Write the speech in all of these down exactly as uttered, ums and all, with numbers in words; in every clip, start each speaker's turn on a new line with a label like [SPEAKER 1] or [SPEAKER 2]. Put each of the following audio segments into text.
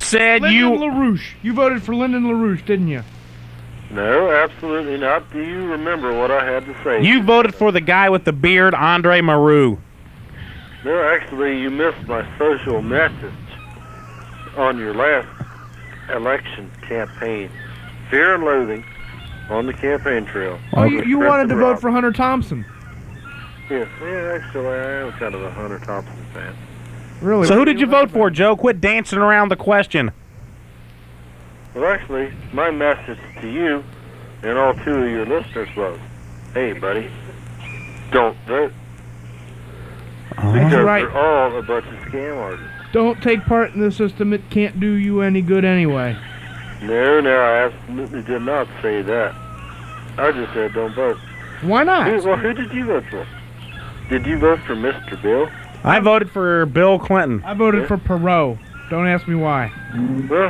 [SPEAKER 1] said
[SPEAKER 2] Lyndon
[SPEAKER 1] you...
[SPEAKER 2] LaRouche. You voted for Lyndon LaRouche, didn't you?
[SPEAKER 3] No, absolutely not. Do you remember what I had to say?
[SPEAKER 1] You voted for the guy with the beard, Andre Maru.
[SPEAKER 3] No, actually, you missed my social message on your last election campaign. Fear and loathing on the campaign trail.
[SPEAKER 2] Oh, you, you wanted to vote for Hunter Thompson.
[SPEAKER 3] Yes, yeah, actually, I am kind of a Hunter Thompson fan.
[SPEAKER 2] Really?
[SPEAKER 1] So who did you vote for, Joe? Quit dancing around the question.
[SPEAKER 3] Well, actually, my message to you and all two of your listeners was, hey, buddy, don't vote.
[SPEAKER 1] Oh.
[SPEAKER 3] Because
[SPEAKER 2] right.
[SPEAKER 3] they're all a bunch of scam artists.
[SPEAKER 2] Don't take part in the system. It can't do you any good anyway.
[SPEAKER 3] No, no, I absolutely did not say that. I just said don't vote.
[SPEAKER 2] Why not?
[SPEAKER 3] Who, well, who did you vote for? Did you vote for Mister Bill?
[SPEAKER 1] I voted for Bill Clinton.
[SPEAKER 2] I voted
[SPEAKER 3] Yeah.
[SPEAKER 2] for Perot. Don't ask me why.
[SPEAKER 3] Well,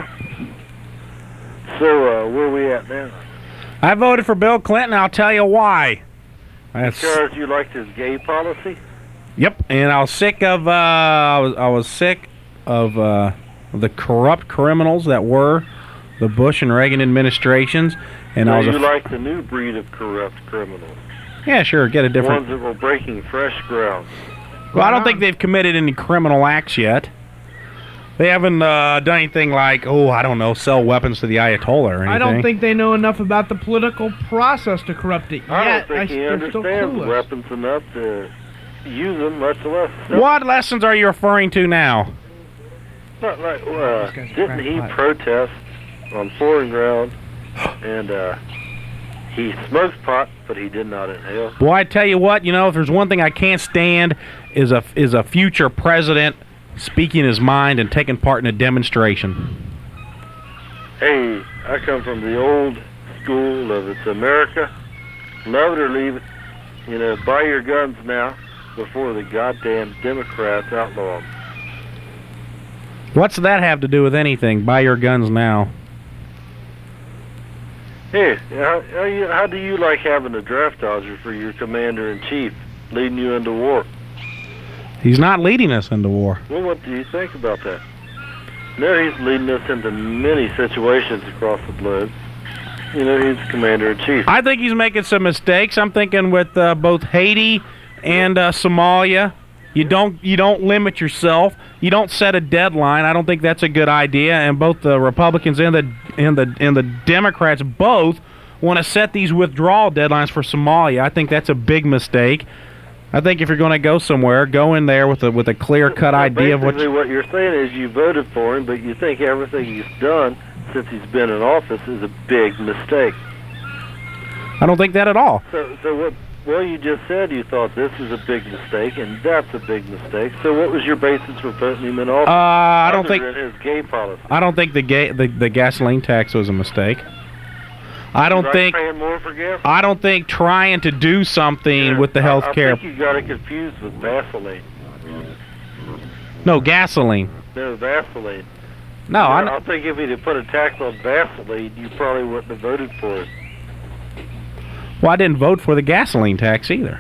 [SPEAKER 3] so uh, where are we at now?
[SPEAKER 1] I voted for Bill Clinton. I'll tell you why. That's,
[SPEAKER 3] Because you liked his gay policy?
[SPEAKER 1] yep, and I was sick of uh, I was I was sick of uh, the corrupt criminals that were the Bush and Reagan administrations, and
[SPEAKER 3] so
[SPEAKER 1] I was
[SPEAKER 3] you
[SPEAKER 1] a,
[SPEAKER 3] like the new breed of corrupt criminals?
[SPEAKER 1] yeah, sure, get a different.
[SPEAKER 3] Ones that were breaking fresh ground.
[SPEAKER 1] Well, I don't think they've committed any criminal acts yet. They haven't uh, done anything like, oh, I don't know, sell weapons to the Ayatollah or anything.
[SPEAKER 2] I don't think they know enough about the political process to corrupt it
[SPEAKER 3] I
[SPEAKER 2] yet.
[SPEAKER 3] don't think he
[SPEAKER 2] they're still
[SPEAKER 3] understands
[SPEAKER 2] clueless.
[SPEAKER 3] weapons enough to use them, much less.
[SPEAKER 1] What lessons are you referring to now?
[SPEAKER 3] Not like, uh,
[SPEAKER 2] This guy's a
[SPEAKER 3] didn't he
[SPEAKER 2] crackpot.
[SPEAKER 3] protest on foreign ground, and uh, he smokes pot, but he did not inhale?
[SPEAKER 1] Well, I tell you what, you know, if there's one thing I can't stand is a is a future president speaking his mind and taking part in a demonstration.
[SPEAKER 3] Hey, I come from the old school of it's America, love it or leave it. You know, buy your guns now before the goddamn Democrats outlaw them.
[SPEAKER 1] What's that have to do with anything? Buy your guns now.
[SPEAKER 3] Hey, how, how, you, how do you like having a draft dodger for your commander-in-chief leading you into war?
[SPEAKER 1] He's not leading us into war.
[SPEAKER 3] Well, what do you think about that? No, he's leading us into many situations across the globe. You know, he's commander-in-chief.
[SPEAKER 1] I think he's making some mistakes. I'm thinking with uh, both Haiti and uh, Somalia, you don't you don't limit yourself. You don't set a deadline. I don't think that's a good idea. And both the Republicans and the and the and the Democrats both want to set these withdrawal deadlines for Somalia. I think that's a big mistake. I think if you're going to go somewhere, go in there with a with a clear-cut
[SPEAKER 3] Well,
[SPEAKER 1] idea of what.
[SPEAKER 3] basically
[SPEAKER 1] You,
[SPEAKER 3] what you're saying is you voted for him, but you think everything he's done since he's been in office is a big mistake.
[SPEAKER 1] I don't think that at all.
[SPEAKER 3] So, so what? Well, you just said you thought this is a big mistake, and that's a big mistake. So, what was your basis for putting him in office?
[SPEAKER 1] Uh, I don't
[SPEAKER 3] other
[SPEAKER 1] think
[SPEAKER 3] than his gay policy.
[SPEAKER 1] I don't think the ga- the, the gasoline tax was a mistake. I don't
[SPEAKER 3] Like
[SPEAKER 1] think
[SPEAKER 3] paying more for gas?
[SPEAKER 1] I don't think trying to do something
[SPEAKER 3] Yeah,
[SPEAKER 1] with the
[SPEAKER 3] I-
[SPEAKER 1] health
[SPEAKER 3] I
[SPEAKER 1] care.
[SPEAKER 3] think you got it confused with Vaseline.
[SPEAKER 1] No, gasoline.
[SPEAKER 3] No, Vaseline.
[SPEAKER 1] No,
[SPEAKER 3] Yeah,
[SPEAKER 1] I
[SPEAKER 3] I think if he'd have put a tax on Vaseline, you probably wouldn't have voted for it.
[SPEAKER 1] well, I didn't vote for the gasoline tax either.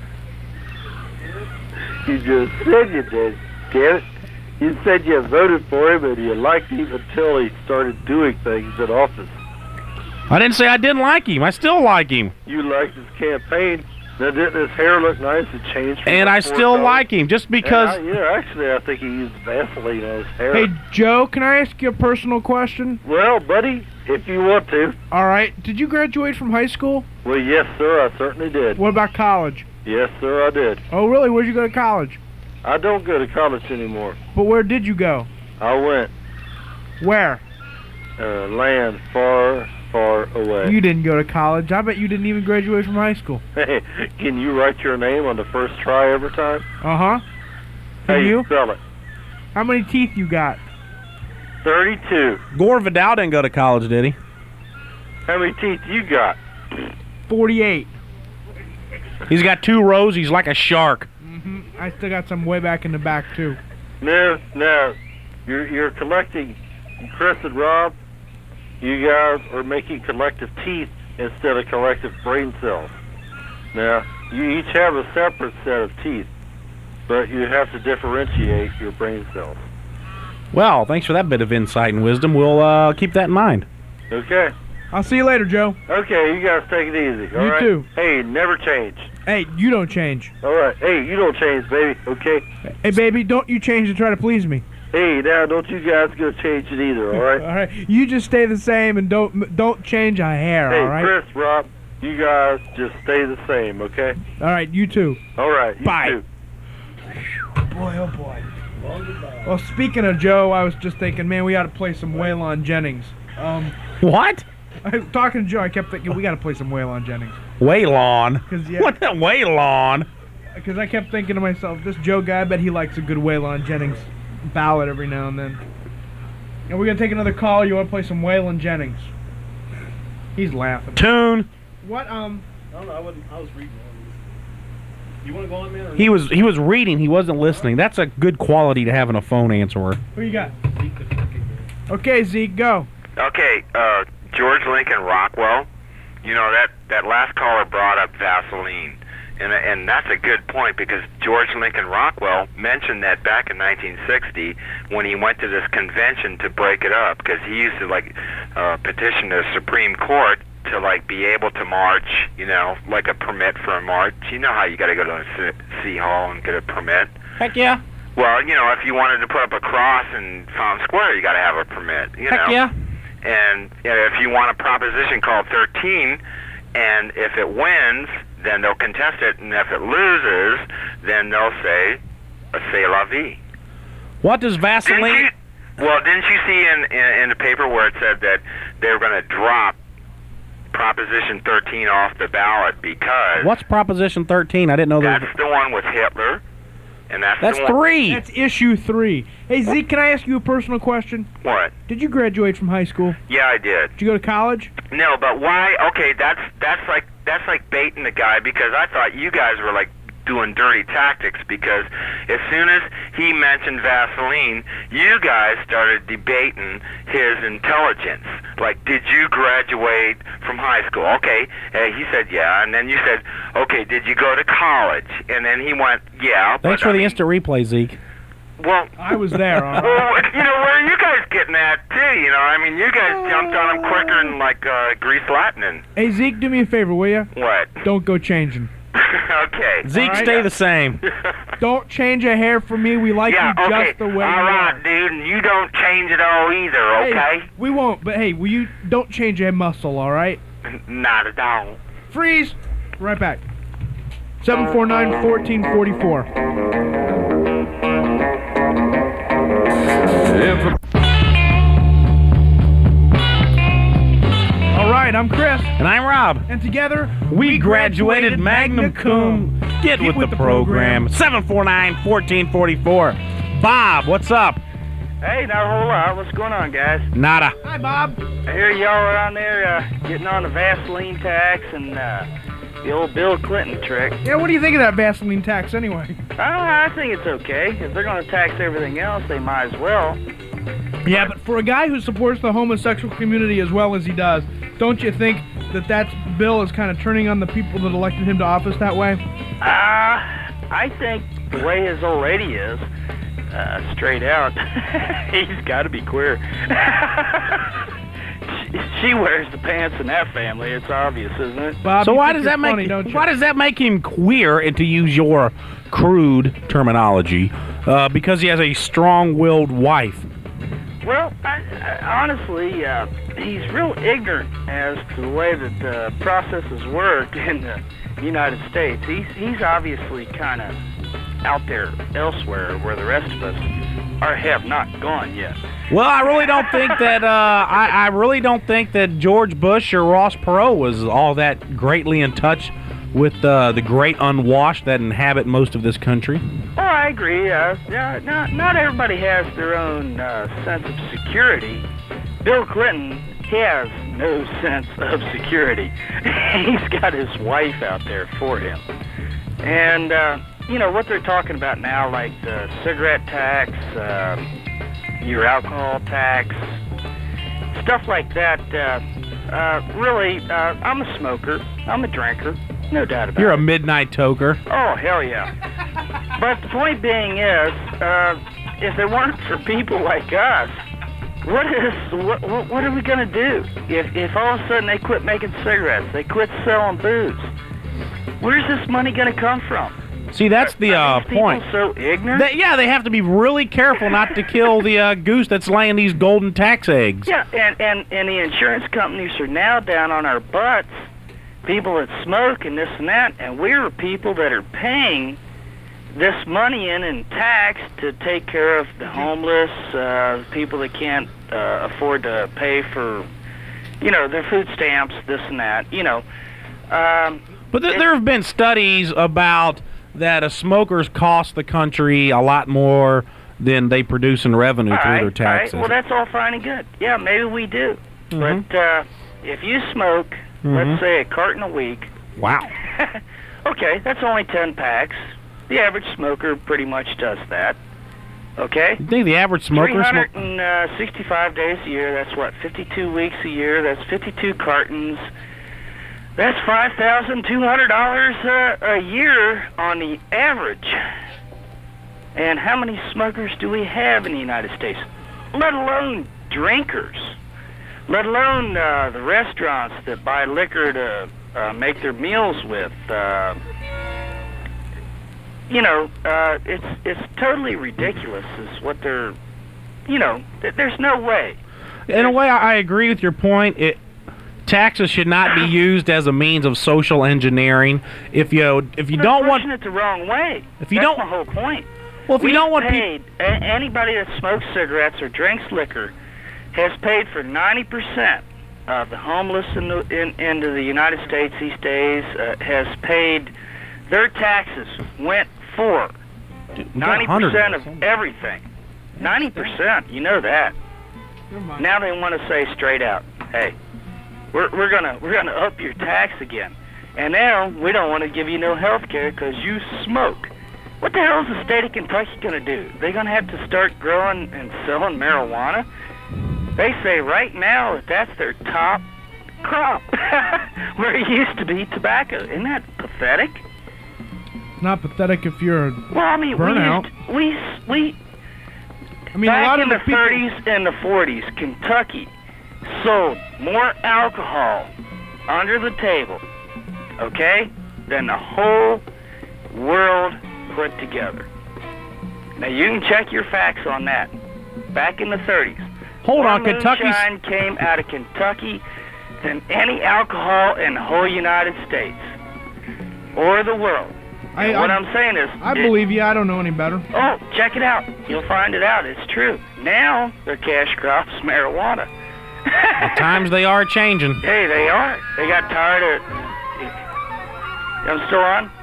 [SPEAKER 3] You just said you did, damn it. You said you voted for him and you liked him until he started doing things in office.
[SPEAKER 1] I didn't say I didn't like him. I still like him,
[SPEAKER 3] You liked his campaign. Now, didn't his hair look nice? It changed. from
[SPEAKER 1] and
[SPEAKER 3] like
[SPEAKER 1] I
[SPEAKER 3] four
[SPEAKER 1] still
[SPEAKER 3] colors?
[SPEAKER 1] like him just because.
[SPEAKER 3] Yeah, I- yeah, actually, I think he used Vaseline on his hair.
[SPEAKER 2] Hey, Joe, can I ask you a personal question?
[SPEAKER 3] Well, buddy, if you want to.
[SPEAKER 2] All right. Did you graduate from high school?
[SPEAKER 3] Well, yes, sir, I certainly did.
[SPEAKER 2] What about college?
[SPEAKER 3] Yes, sir, I did.
[SPEAKER 2] Oh, really? Where'd you go to college?
[SPEAKER 3] I don't go to college anymore.
[SPEAKER 2] But where did you go?
[SPEAKER 3] I went
[SPEAKER 2] Where?
[SPEAKER 3] uh, land far, far away.
[SPEAKER 2] You didn't go to college. I bet you didn't even graduate from high school.
[SPEAKER 3] Hey, can you write your name on the first try every time?
[SPEAKER 2] Uh-huh.
[SPEAKER 3] How
[SPEAKER 2] Can you?
[SPEAKER 3] spell it?
[SPEAKER 2] How many teeth you got?
[SPEAKER 3] thirty-two.
[SPEAKER 1] Gore Vidal didn't go to college, did he?
[SPEAKER 3] How many teeth you got?
[SPEAKER 2] forty-eight.
[SPEAKER 1] He's got two rows. He's like a shark.
[SPEAKER 2] Mm-hmm. I still got some way back in the back, too.
[SPEAKER 3] No, no. You're, you're collecting, Chris and Rob, you guys are making collective teeth instead of collective brain cells. Now, you each have a separate set of teeth, but you have to differentiate your brain cells.
[SPEAKER 1] Well, thanks for that bit of insight and wisdom. We'll uh, keep that in mind.
[SPEAKER 3] Okay.
[SPEAKER 2] I'll see you later, Joe.
[SPEAKER 3] Okay, you guys take it easy, all
[SPEAKER 2] You
[SPEAKER 3] right?
[SPEAKER 2] too.
[SPEAKER 3] Hey, never change.
[SPEAKER 2] Hey, you don't change.
[SPEAKER 3] All right. Hey, you don't change, baby, okay?
[SPEAKER 2] Hey, baby, don't you change to try to please me.
[SPEAKER 3] Hey, now, don't you guys go change it either, all right?
[SPEAKER 2] All right, you just stay the same and don't don't change a hair.
[SPEAKER 3] Hey,
[SPEAKER 2] all right.
[SPEAKER 3] Chris, Rob, you guys just stay the same, okay?
[SPEAKER 2] All right, you too.
[SPEAKER 3] All right, you
[SPEAKER 2] Bye.
[SPEAKER 3] too.
[SPEAKER 2] Boy, oh boy. Well, speaking of Joe, I was just thinking, man, we ought to play some Waylon Jennings. Um,
[SPEAKER 1] What?
[SPEAKER 2] I, talking to Joe, I kept thinking we got to play some Waylon Jennings.
[SPEAKER 1] Waylon?
[SPEAKER 2] 'Cause, yeah.
[SPEAKER 1] What the Waylon?
[SPEAKER 2] Because I kept thinking to myself, this Joe guy, I bet he likes a good Waylon Jennings ballad every now and then. And we're gonna take another call. You want to play some Waylon Jennings? He's laughing.
[SPEAKER 1] Tune.
[SPEAKER 2] What? Um.
[SPEAKER 4] I don't know. I wasn't. I was reading. You want to go on, man? Or
[SPEAKER 1] He was he was reading. He wasn't listening. That's a good quality to have in a phone answerer.
[SPEAKER 2] Who you got? Okay, Zeke, go.
[SPEAKER 5] Okay, uh, George Lincoln Rockwell. You know, that, that last caller brought up Vaseline. And, and that's a good point because George Lincoln Rockwell mentioned that back in nineteen sixty when he went to this convention to break it up because he used to, like, uh, petition the Supreme Court to, like, be able to march, you know, like a permit for a march. You know how you got to go to a city hall and get a permit?
[SPEAKER 1] Heck yeah.
[SPEAKER 5] Well, you know, if you wanted to put up a cross in Fountain Square, you got to have a permit, you
[SPEAKER 1] Heck
[SPEAKER 5] know?
[SPEAKER 1] yeah.
[SPEAKER 5] And you know, if you want a proposition called thirteen, and if it wins, then they'll contest it, and if it loses, then they'll say, "C'est la vie."
[SPEAKER 1] What does
[SPEAKER 5] Didn't
[SPEAKER 1] Vaseline?
[SPEAKER 5] you, well, didn't you see in, in in the paper where it said that they were going to drop Proposition thirteen off the ballot because
[SPEAKER 1] What's Proposition thirteen? I didn't know there
[SPEAKER 5] that's
[SPEAKER 1] was.
[SPEAKER 5] the one with Hitler, and that's
[SPEAKER 1] That's
[SPEAKER 5] the one.
[SPEAKER 1] three.
[SPEAKER 2] That's issue three. Hey, Zeke, can I ask you a personal question?
[SPEAKER 5] What?
[SPEAKER 2] Did you graduate from high school?
[SPEAKER 5] Yeah, I did.
[SPEAKER 2] Did you go to college?
[SPEAKER 5] No, but why? Okay, that's that's like that's like baiting the guy because I thought you guys were like doing dirty tactics because as soon as he mentioned Vaseline, you guys started debating his intelligence. Like, did you graduate from high school? Okay, uh, he said yeah, and then you said, okay, did you go to college? And then he went, yeah.
[SPEAKER 1] Thanks
[SPEAKER 5] but,
[SPEAKER 1] for
[SPEAKER 5] I
[SPEAKER 1] the
[SPEAKER 5] mean,
[SPEAKER 1] instant replay, Zeke.
[SPEAKER 5] Well,
[SPEAKER 2] I was there. all right.
[SPEAKER 5] well, you know, where are you guys getting at too? You know, I mean, you guys jumped on him quicker than like uh, grease lightning.
[SPEAKER 2] Hey, Zeke, do me a favor, will you?
[SPEAKER 5] What?
[SPEAKER 2] Don't go changing.
[SPEAKER 5] Okay.
[SPEAKER 1] Zeke,
[SPEAKER 2] All right.
[SPEAKER 1] stay the same.
[SPEAKER 2] Don't change a hair for me. We like
[SPEAKER 5] Yeah,
[SPEAKER 2] you
[SPEAKER 5] okay.
[SPEAKER 2] just the way
[SPEAKER 5] all
[SPEAKER 2] you
[SPEAKER 5] right,
[SPEAKER 2] are.
[SPEAKER 5] dude, and you don't change it all either,
[SPEAKER 2] Hey,
[SPEAKER 5] okay?
[SPEAKER 2] we won't, but hey, will you don't change a muscle, all right?
[SPEAKER 5] Not at all.
[SPEAKER 2] Freeze! Right back. seven four nine, one four four four. All right, I'm Chris,
[SPEAKER 1] And I'm Rob.
[SPEAKER 2] and together
[SPEAKER 1] We graduated magna cum. Get, with, the, program. seven four nine, one four four four. Bob, what's up?
[SPEAKER 6] Hey, not a whole lot. What's going on, guys?
[SPEAKER 1] Nada.
[SPEAKER 2] Hi, Bob.
[SPEAKER 6] I hear y'all are on there uh, getting on the Vaseline tax and uh, the old Bill Clinton trick.
[SPEAKER 2] Yeah, what do you think of that Vaseline tax anyway?
[SPEAKER 6] Uh, I think it's okay. If they're going to tax everything else, they might as well.
[SPEAKER 2] Yeah, but for a guy who supports the homosexual community as well as he does, don't you think that that bill is kind of turning on the people that elected him to office that way?
[SPEAKER 6] Uh, I think the way his old lady is, uh, straight out, he's got to be queer. she, she wears the pants in that family. It's obvious, isn't it?
[SPEAKER 2] Bob,
[SPEAKER 1] So
[SPEAKER 2] you
[SPEAKER 1] why
[SPEAKER 2] think
[SPEAKER 1] does
[SPEAKER 2] you're
[SPEAKER 1] that make
[SPEAKER 2] funny, don't you?
[SPEAKER 1] why does that make him queer? And to use your crude terminology, uh, because he has a strong-willed wife.
[SPEAKER 6] Well, I, I, honestly, uh, he's real ignorant as to the way that the processes work in the United States. He's he's obviously kind of out there elsewhere where the rest of us are have not gone yet.
[SPEAKER 1] Well, I really don't think that. Uh, I, I really don't think that George Bush or Ross Perot was all that greatly in touch with uh, the great unwashed that inhabit most of this country.
[SPEAKER 6] Oh, I agree. Uh, yeah, not not everybody has their own uh, sense of security. Bill Clinton has no sense of security. He's got his wife out there for him, and uh, you know what they're talking about now, like the cigarette tax, um, your alcohol tax, stuff like that. Uh, uh, really, uh, I'm a smoker. I'm a drinker. No doubt about
[SPEAKER 1] You're
[SPEAKER 6] it.
[SPEAKER 1] a midnight toker.
[SPEAKER 6] Oh, hell yeah. But the point being is, uh, if it weren't for people like us, what is what what, what are we gonna do? If if all of a sudden they quit making cigarettes, they quit selling booze, where's this money gonna come from?
[SPEAKER 1] See, that's the
[SPEAKER 6] Are
[SPEAKER 1] uh,
[SPEAKER 6] these people
[SPEAKER 1] point.
[SPEAKER 6] so ignorant?
[SPEAKER 1] They, yeah, they have to be really careful not to kill the uh, goose that's laying these golden tax eggs.
[SPEAKER 6] Yeah, and, and, and the insurance companies are now down on our butts, people that smoke and this and that, and we're people that are paying this money in in tax to take care of the homeless, uh, people that can't uh, afford to pay for, you know, their food stamps, this and that, you know. Um,
[SPEAKER 1] But th- there have been studies about that uh, smokers cost the country a lot more than they produce in revenue
[SPEAKER 6] all
[SPEAKER 1] through
[SPEAKER 6] right,
[SPEAKER 1] their taxes.
[SPEAKER 6] All right. Well, that's all fine and good. Yeah, maybe we do.
[SPEAKER 1] Mhm.
[SPEAKER 6] But uh, if you smoke,
[SPEAKER 1] Mhm.
[SPEAKER 6] let's say a carton a week,
[SPEAKER 1] Wow.
[SPEAKER 6] okay, that's only ten packs. The average smoker pretty much does that. Okay?
[SPEAKER 1] You think the average smoker
[SPEAKER 6] three
[SPEAKER 1] smoke?
[SPEAKER 6] hundred sixty-five days a year, that's what, fifty-two weeks a year, that's fifty-two cartons. That's five thousand two hundred dollars uh, a year on the average. And how many smokers do we have in the United States? Let alone drinkers. Let alone uh, the restaurants that buy liquor to uh, make their meals with. Uh, you know, uh, it's it's totally ridiculous is what they're, you know, th- there's no way.
[SPEAKER 1] In a way, I I agree with your point. It, taxes should not be used as a means of social engineering. If you if you
[SPEAKER 6] They're
[SPEAKER 1] don't want,
[SPEAKER 6] pushing it the wrong way.
[SPEAKER 1] If you
[SPEAKER 6] That's
[SPEAKER 1] don't-
[SPEAKER 6] the whole point.
[SPEAKER 1] well, if you
[SPEAKER 6] We've
[SPEAKER 1] don't want people,
[SPEAKER 6] paid, a- anybody that smokes cigarettes or drinks liquor has paid for ninety percent of the homeless in the, in, into the United States these days, uh, has paid, their taxes went for ninety percent of everything. ninety percent, you know that. Now they want to say straight out, hey, we're, we're gonna we're gonna up your tax again. And now we don't want to give you no health care because you smoke. What the hell is the state of Kentucky going to do? They going to have to start growing and selling marijuana? They say right now that that's their top crop, where it used to be tobacco. Isn't that pathetic?
[SPEAKER 2] Not pathetic if you're a
[SPEAKER 6] Well, I mean,
[SPEAKER 2] burnout.
[SPEAKER 6] we used, we we
[SPEAKER 2] I mean, a
[SPEAKER 6] back
[SPEAKER 2] lot
[SPEAKER 6] in
[SPEAKER 2] of the,
[SPEAKER 6] the
[SPEAKER 2] people,
[SPEAKER 6] thirties and the forties, Kentucky sold more alcohol under the table, okay, than the whole world put together. Now you can check your facts on that. Back in the thirties,
[SPEAKER 1] hold
[SPEAKER 6] more
[SPEAKER 1] on, Kentucky's.
[SPEAKER 6] moonshine came out of Kentucky than any alcohol in the whole United States or the world.
[SPEAKER 2] I,
[SPEAKER 6] And what
[SPEAKER 2] I,
[SPEAKER 6] I'm saying is,
[SPEAKER 2] I
[SPEAKER 6] it-
[SPEAKER 2] believe you. I don't know any better.
[SPEAKER 6] Oh, check it out. You'll find it out. It's true. Now their cash crop's marijuana.
[SPEAKER 1] The times they are changing.
[SPEAKER 6] Hey, they are. They got tired of. I'm still on.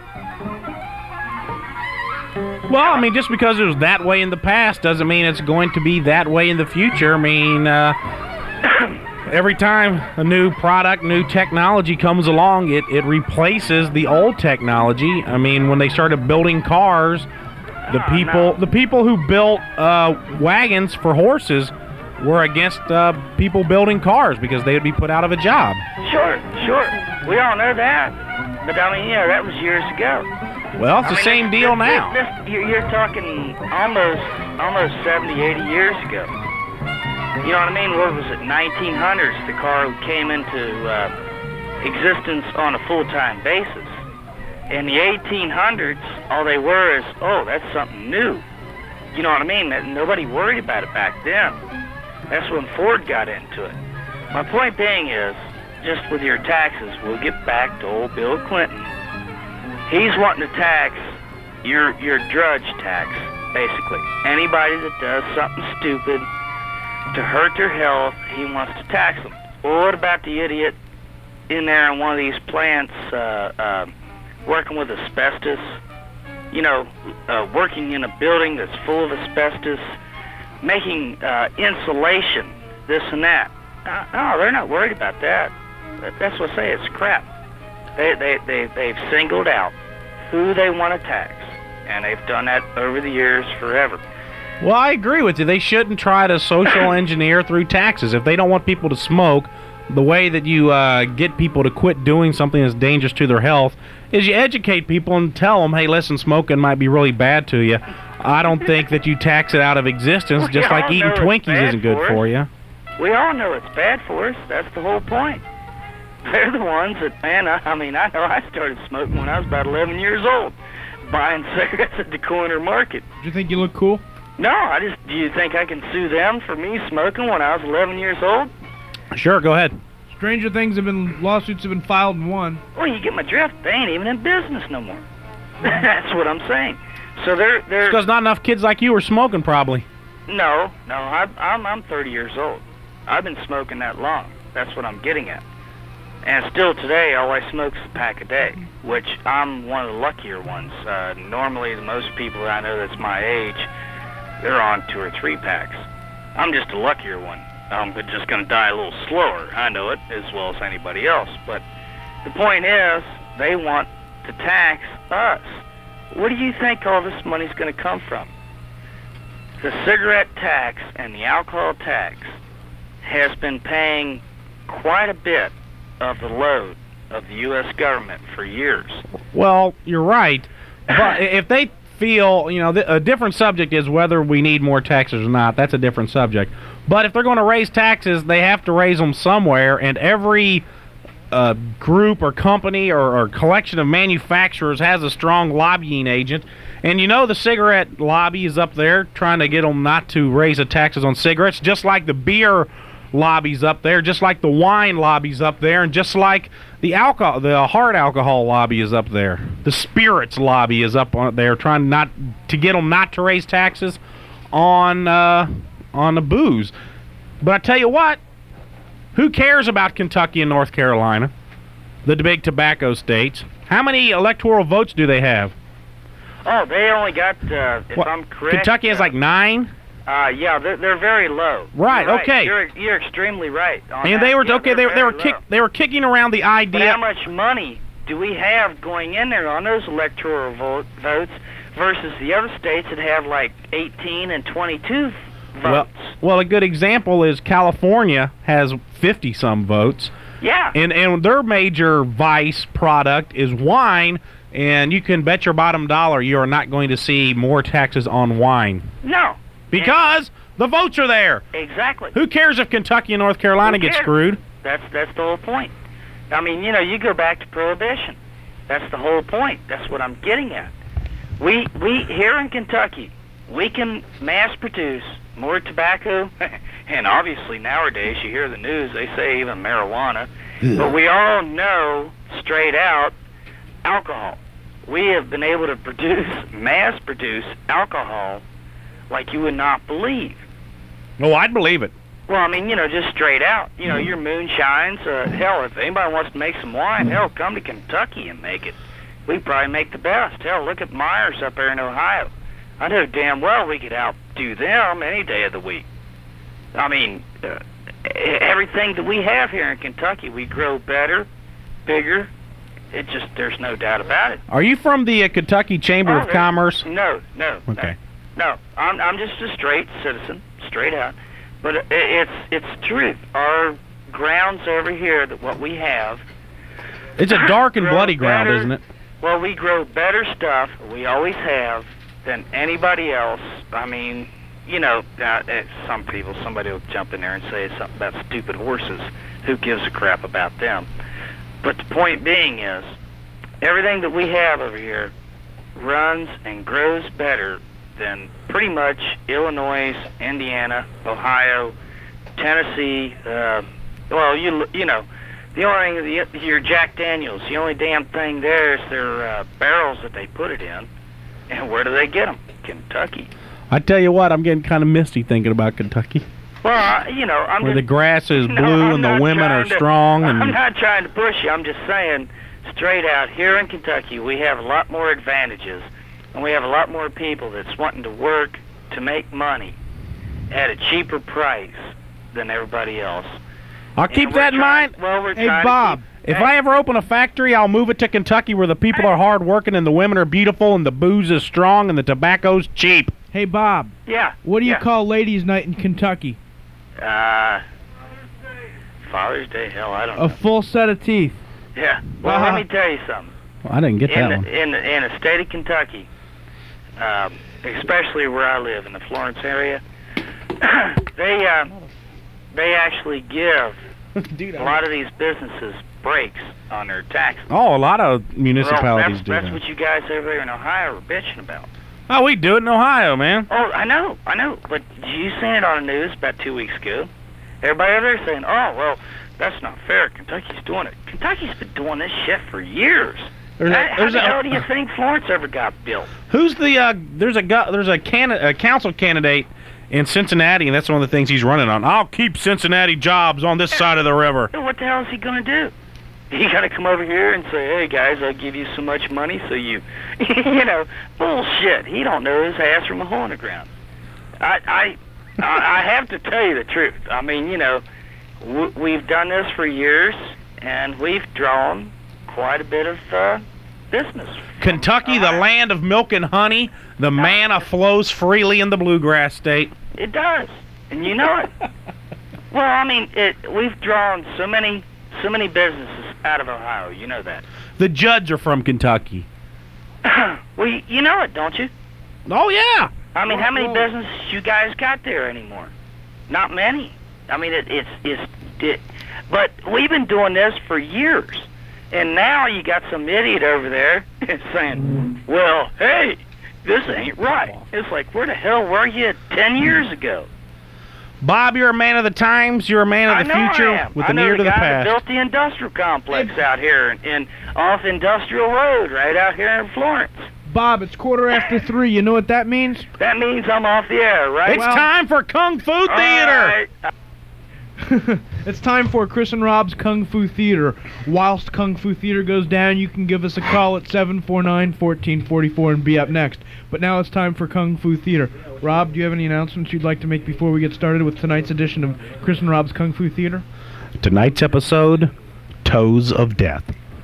[SPEAKER 1] Well, I mean, just because it was that way in the past doesn't mean it's going to be that way in the future. I mean, uh, every time a new product, new technology comes along, it, it replaces the old technology. I mean, when they started building cars, the
[SPEAKER 6] Oh,
[SPEAKER 1] people
[SPEAKER 6] no.
[SPEAKER 1] the people who built uh, wagons for horses were against uh, people building cars because they would be put out of a job.
[SPEAKER 6] Sure, sure. We all know that. But I mean, yeah, that was years ago.
[SPEAKER 1] Well, it's
[SPEAKER 6] I
[SPEAKER 1] the
[SPEAKER 6] mean,
[SPEAKER 1] same
[SPEAKER 6] this-
[SPEAKER 1] deal
[SPEAKER 6] this-
[SPEAKER 1] now.
[SPEAKER 6] this- you're, you're talking almost, almost seventy, eighty years ago. You know what I mean? What was it, nineteen hundreds, the car came into uh, existence on a full-time basis. In the eighteen hundreds, all they were is, oh, that's something new. You know what I mean? That nobody worried about it back then. That's when Ford got into it. My point being is, just with your taxes, we'll get back to old Bill Clinton. He's wanting to tax your your drudge tax, basically. Anybody that does something stupid to hurt their health, he wants to tax them. Well, what about the idiot in there in one of these plants uh, uh, working with asbestos? You know, uh, working in a building that's full of asbestos, making uh, insulation, this and that. Uh, no, they're not worried about that. That- That's what I say, it's crap. They, they, they, they've singled out who they want to tax, and they've done that over the years forever.
[SPEAKER 1] Well, I agree with you. They shouldn't try to social engineer through taxes. If they don't want people to smoke, the way that you uh, get people to quit doing something that's dangerous to their health is you educate people and tell them, hey, listen, smoking might be really bad to you. I don't think that you tax it out of existence,
[SPEAKER 6] Well,
[SPEAKER 1] just
[SPEAKER 6] yeah,
[SPEAKER 1] like
[SPEAKER 6] I
[SPEAKER 1] eating
[SPEAKER 6] know it's
[SPEAKER 1] Twinkies
[SPEAKER 6] bad
[SPEAKER 1] isn't good
[SPEAKER 6] for us.
[SPEAKER 1] for you.
[SPEAKER 6] We all know it's bad for us. That's the whole point. They're the ones that, man, I, I mean, I know I started smoking when I was about eleven years old, buying cigarettes at the corner market.
[SPEAKER 2] Do you think you look cool?
[SPEAKER 6] No, I just, do you think I can sue them for me smoking when I was eleven years old?
[SPEAKER 1] Sure, go ahead.
[SPEAKER 2] Stranger things have been, lawsuits have been filed and won.
[SPEAKER 6] Well, you get my drift. They ain't even in business no more. That's what I'm saying. So they're, they're,
[SPEAKER 1] Because not enough kids like you are smoking, probably.
[SPEAKER 6] no, no, I, I'm, I'm thirty years old. I've been smoking that long. That's what I'm getting at. And still today, all I smoke is a pack a day, which I'm one of the luckier ones. Uh, normally, the most people that I know that's my age, they're on two or three packs. I'm just a luckier one. I'm just going to die a little slower. I know it as well as anybody else. But the point is, they want to tax us. Where do you think all this money's going to come from? The cigarette tax and the alcohol tax has been paying quite a bit of the load of the U S government for years.
[SPEAKER 1] Well, you're right. But if they feel, you know, th- a different subject is whether we need more taxes or not. That's a different subject. But if they're going to raise taxes, they have to raise them somewhere, and every uh, group or company or, or collection of manufacturers has a strong lobbying agent. And you know the cigarette lobby is up there trying to get them not to raise the taxes on cigarettes, just like the beer lobbies up there, just like the wine lobbies up there, and just like the alcohol, the hard alcohol lobby is up there. The spirits lobby is up on there, trying not to get them not to raise taxes on uh, on the booze. But I tell you what, who cares about Kentucky and North Carolina, the big tobacco states? How many electoral votes do they have?
[SPEAKER 6] Oh, they only got, uh, if
[SPEAKER 1] What,
[SPEAKER 6] I'm correct...
[SPEAKER 1] Kentucky has
[SPEAKER 6] uh,
[SPEAKER 1] like nine.
[SPEAKER 6] Uh, yeah, they're, they're very low.
[SPEAKER 1] Right,
[SPEAKER 6] You're
[SPEAKER 1] okay.
[SPEAKER 6] You're, you're extremely right on
[SPEAKER 1] And
[SPEAKER 6] that.
[SPEAKER 1] they were
[SPEAKER 6] Yeah,
[SPEAKER 1] okay. They,
[SPEAKER 6] they're
[SPEAKER 1] they were
[SPEAKER 6] very
[SPEAKER 1] kick,
[SPEAKER 6] low.
[SPEAKER 1] they were kicking around the
[SPEAKER 6] But
[SPEAKER 1] idea.
[SPEAKER 6] how much money do we have going in there on those electoral vote, votes versus the other states that have like eighteen and twenty-two
[SPEAKER 1] Well,
[SPEAKER 6] votes?
[SPEAKER 1] well, a good example is California has fifty some votes,
[SPEAKER 6] Yeah.
[SPEAKER 1] and and their major vice product is wine. And you can bet your bottom dollar you are not going to see more taxes on wine
[SPEAKER 6] No.
[SPEAKER 1] because the votes are there.
[SPEAKER 6] Exactly.
[SPEAKER 1] Who cares if Kentucky and North Carolina
[SPEAKER 6] Who
[SPEAKER 1] get
[SPEAKER 6] cares?
[SPEAKER 1] screwed?
[SPEAKER 6] That's that's the whole point. I mean, you know, you go back to Prohibition. That's the whole point. That's what I'm getting at. We we here in Kentucky, we can mass produce more tobacco, and obviously nowadays you hear the news, they say even marijuana. But we all know straight out alcohol. We have been able to produce, mass produce alcohol like you would not believe.
[SPEAKER 1] Oh, I'd believe it.
[SPEAKER 6] Well, I mean, you know, just straight out. You know, your moonshines. Uh, hell, if anybody wants to make some wine, hell, come to Kentucky and make it. We probably make the best. Hell, look at Myers up there in Ohio. I know damn well we could outdo them any day of the week. I mean, uh, everything that we have here in Kentucky, we grow better, bigger. It just, there's no doubt about it.
[SPEAKER 1] Are you from the uh, Kentucky Chamber
[SPEAKER 6] Oh,
[SPEAKER 1] of
[SPEAKER 6] there-
[SPEAKER 1] Commerce?
[SPEAKER 6] No, no.
[SPEAKER 1] Okay.
[SPEAKER 6] No, no. I'm I'm just a straight citizen, straight out. But it, it's it's truth. Our grounds over here, that what we have.
[SPEAKER 1] It's a dark and
[SPEAKER 6] grow
[SPEAKER 1] bloody ground,
[SPEAKER 6] better-
[SPEAKER 1] isn't it?
[SPEAKER 6] Well, we grow better stuff. We always have than anybody else. I mean, you know, uh, uh, some people, somebody will jump in there and say something about stupid horses. Who gives a crap about them? But the point being is, everything that we have over here runs and grows better than pretty much Illinois, Indiana, Ohio, Tennessee. Uh, well, you you know, the only thing, the, your Jack Daniels, the only damn thing there is their uh, barrels that they put it in. And where do they get them? Kentucky.
[SPEAKER 1] I tell you what, I'm getting kind of misty thinking about Kentucky,
[SPEAKER 6] Well, I, you know, I'm
[SPEAKER 1] where
[SPEAKER 6] just,
[SPEAKER 1] the grass is blue
[SPEAKER 6] No, I'm
[SPEAKER 1] and the
[SPEAKER 6] not
[SPEAKER 1] women are
[SPEAKER 6] trying to-
[SPEAKER 1] strong.
[SPEAKER 6] I'm
[SPEAKER 1] And
[SPEAKER 6] not trying to push you. I'm just saying, straight out, here in Kentucky, we have a lot more advantages, and we have a lot more people that's wanting to work to make money at a cheaper price than everybody else.
[SPEAKER 1] I'll keep
[SPEAKER 6] And we're
[SPEAKER 1] that in
[SPEAKER 6] trying-
[SPEAKER 1] mind.
[SPEAKER 6] Well, we're
[SPEAKER 2] Hey,
[SPEAKER 6] trying to
[SPEAKER 2] Bob,
[SPEAKER 6] keep-
[SPEAKER 1] If I ever open a factory, I'll move it to Kentucky where the people are hard working and the women are beautiful and the booze is strong and the tobacco's cheap.
[SPEAKER 2] Hey, Bob,
[SPEAKER 6] Yeah.
[SPEAKER 2] what do you
[SPEAKER 6] yeah.
[SPEAKER 2] call ladies' night in Kentucky?
[SPEAKER 6] Uh, Father's Day? Hell, I don't know.
[SPEAKER 2] A full set of teeth.
[SPEAKER 6] Yeah. Well,
[SPEAKER 2] Uh-huh.
[SPEAKER 6] let me tell you something.
[SPEAKER 1] Well, I didn't get that
[SPEAKER 6] in
[SPEAKER 1] one.
[SPEAKER 6] the, in the, in the state of Kentucky, um, especially where I live in the Florence area, they uh, they actually give
[SPEAKER 1] Dude,
[SPEAKER 6] a lot of these businesses breaks on their taxes.
[SPEAKER 1] Oh, a lot of municipalities
[SPEAKER 6] well, that's,
[SPEAKER 1] do
[SPEAKER 6] that's
[SPEAKER 1] that.
[SPEAKER 6] what you guys over there in Ohio are bitching about.
[SPEAKER 1] Oh, we do it in Ohio, man.
[SPEAKER 6] Oh, I know, I know. But you seen it on the news about two weeks ago? Everybody over there saying, "Oh, well, that's not fair. Kentucky's doing it." Kentucky's been doing this shit for years.
[SPEAKER 1] There's a-
[SPEAKER 6] how how
[SPEAKER 1] there's
[SPEAKER 6] the
[SPEAKER 1] a-
[SPEAKER 6] hell do you think Florence ever got built?
[SPEAKER 1] Who's the? Uh, there's a gu- there's a, can- a council candidate in Cincinnati, and that's one of the things he's running on. I'll keep Cincinnati jobs on this side of the river.
[SPEAKER 6] What the hell is he gonna do? He gotta come over here and say, "Hey guys, I'll give you so much money, so you," you know, bullshit. He don't know his ass from a hole in the ground. I, I, I I have to tell you the truth. I mean, you know, w- we've done this for years, and we've drawn quite a bit of uh, business.
[SPEAKER 1] Kentucky, the
[SPEAKER 6] Ohio.
[SPEAKER 1] land of milk and honey, the manna flows freely in the bluegrass state.
[SPEAKER 6] It does, and you know it. Well, I mean, it. We've drawn so many, so many businesses out of Ohio. You know that.
[SPEAKER 1] The Judds are from Kentucky.
[SPEAKER 6] Well, you, you know it, don't you?
[SPEAKER 1] Oh yeah.
[SPEAKER 6] I mean, how many businesses you guys got there anymore? Not many. I mean, it, it's it's it, but we've been doing this for years, and now you got some idiot over there saying, "Well, hey, this ain't right." It's like, where the hell were you ten years ago?
[SPEAKER 1] Bob, you're a man of the times. You're a man of
[SPEAKER 6] I
[SPEAKER 1] the
[SPEAKER 6] know
[SPEAKER 1] future
[SPEAKER 6] I am.
[SPEAKER 1] with
[SPEAKER 6] I
[SPEAKER 1] an
[SPEAKER 6] know
[SPEAKER 1] ear to the
[SPEAKER 6] guy that
[SPEAKER 1] past.
[SPEAKER 6] built the industrial complex out here in, in off Industrial Road, right out here in Florence.
[SPEAKER 2] Bob, it's quarter after three. You know what that means?
[SPEAKER 6] That means I'm off the air, right?
[SPEAKER 1] It's time for Kung Fu
[SPEAKER 6] All
[SPEAKER 1] Theater.
[SPEAKER 6] right.
[SPEAKER 2] It's time for Chris and Rob's Kung Fu Theater. Whilst Kung Fu Theater goes down, you can give us a call at seven four nine, one four four four and be up next. But now it's time for Kung Fu Theater. Rob, do you have any announcements you'd like to make before we get started with tonight's edition of Chris and Rob's Kung Fu Theater?
[SPEAKER 1] Tonight's episode, Toes of Death.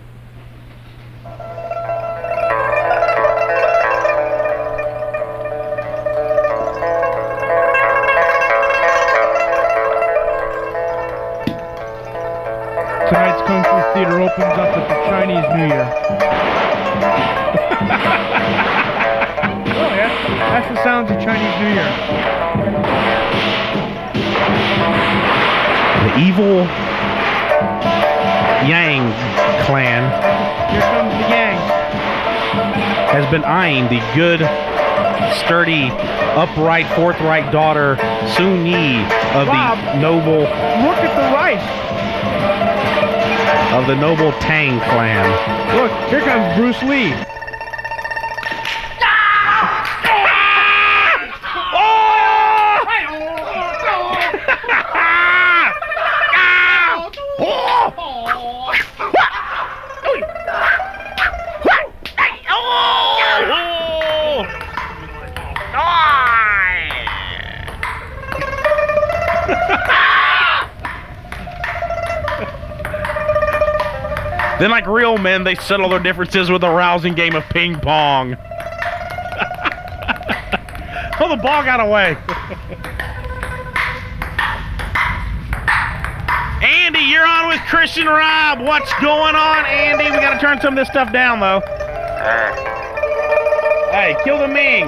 [SPEAKER 2] Tonight's Kung Fu Theater opens up with the Chinese New Year. Oh, yeah. That's the sounds of Chinese New Year.
[SPEAKER 1] The evil Yang clan
[SPEAKER 2] Here comes the Yang.
[SPEAKER 1] has been eyeing the good, sturdy, upright, forthright daughter, Sun Yi, of
[SPEAKER 2] Rob.
[SPEAKER 1] the noble
[SPEAKER 2] Look at the rice.
[SPEAKER 1] of the noble Tang clan.
[SPEAKER 2] Look, here comes Bruce Lee.
[SPEAKER 1] Then, like real men, they settle their differences with a rousing game of ping pong. Oh, the ball got away. Andy, you're on with Chris and Rob. What's going on, Andy? We got to turn some of this stuff down, though. Hey, kill the Ming.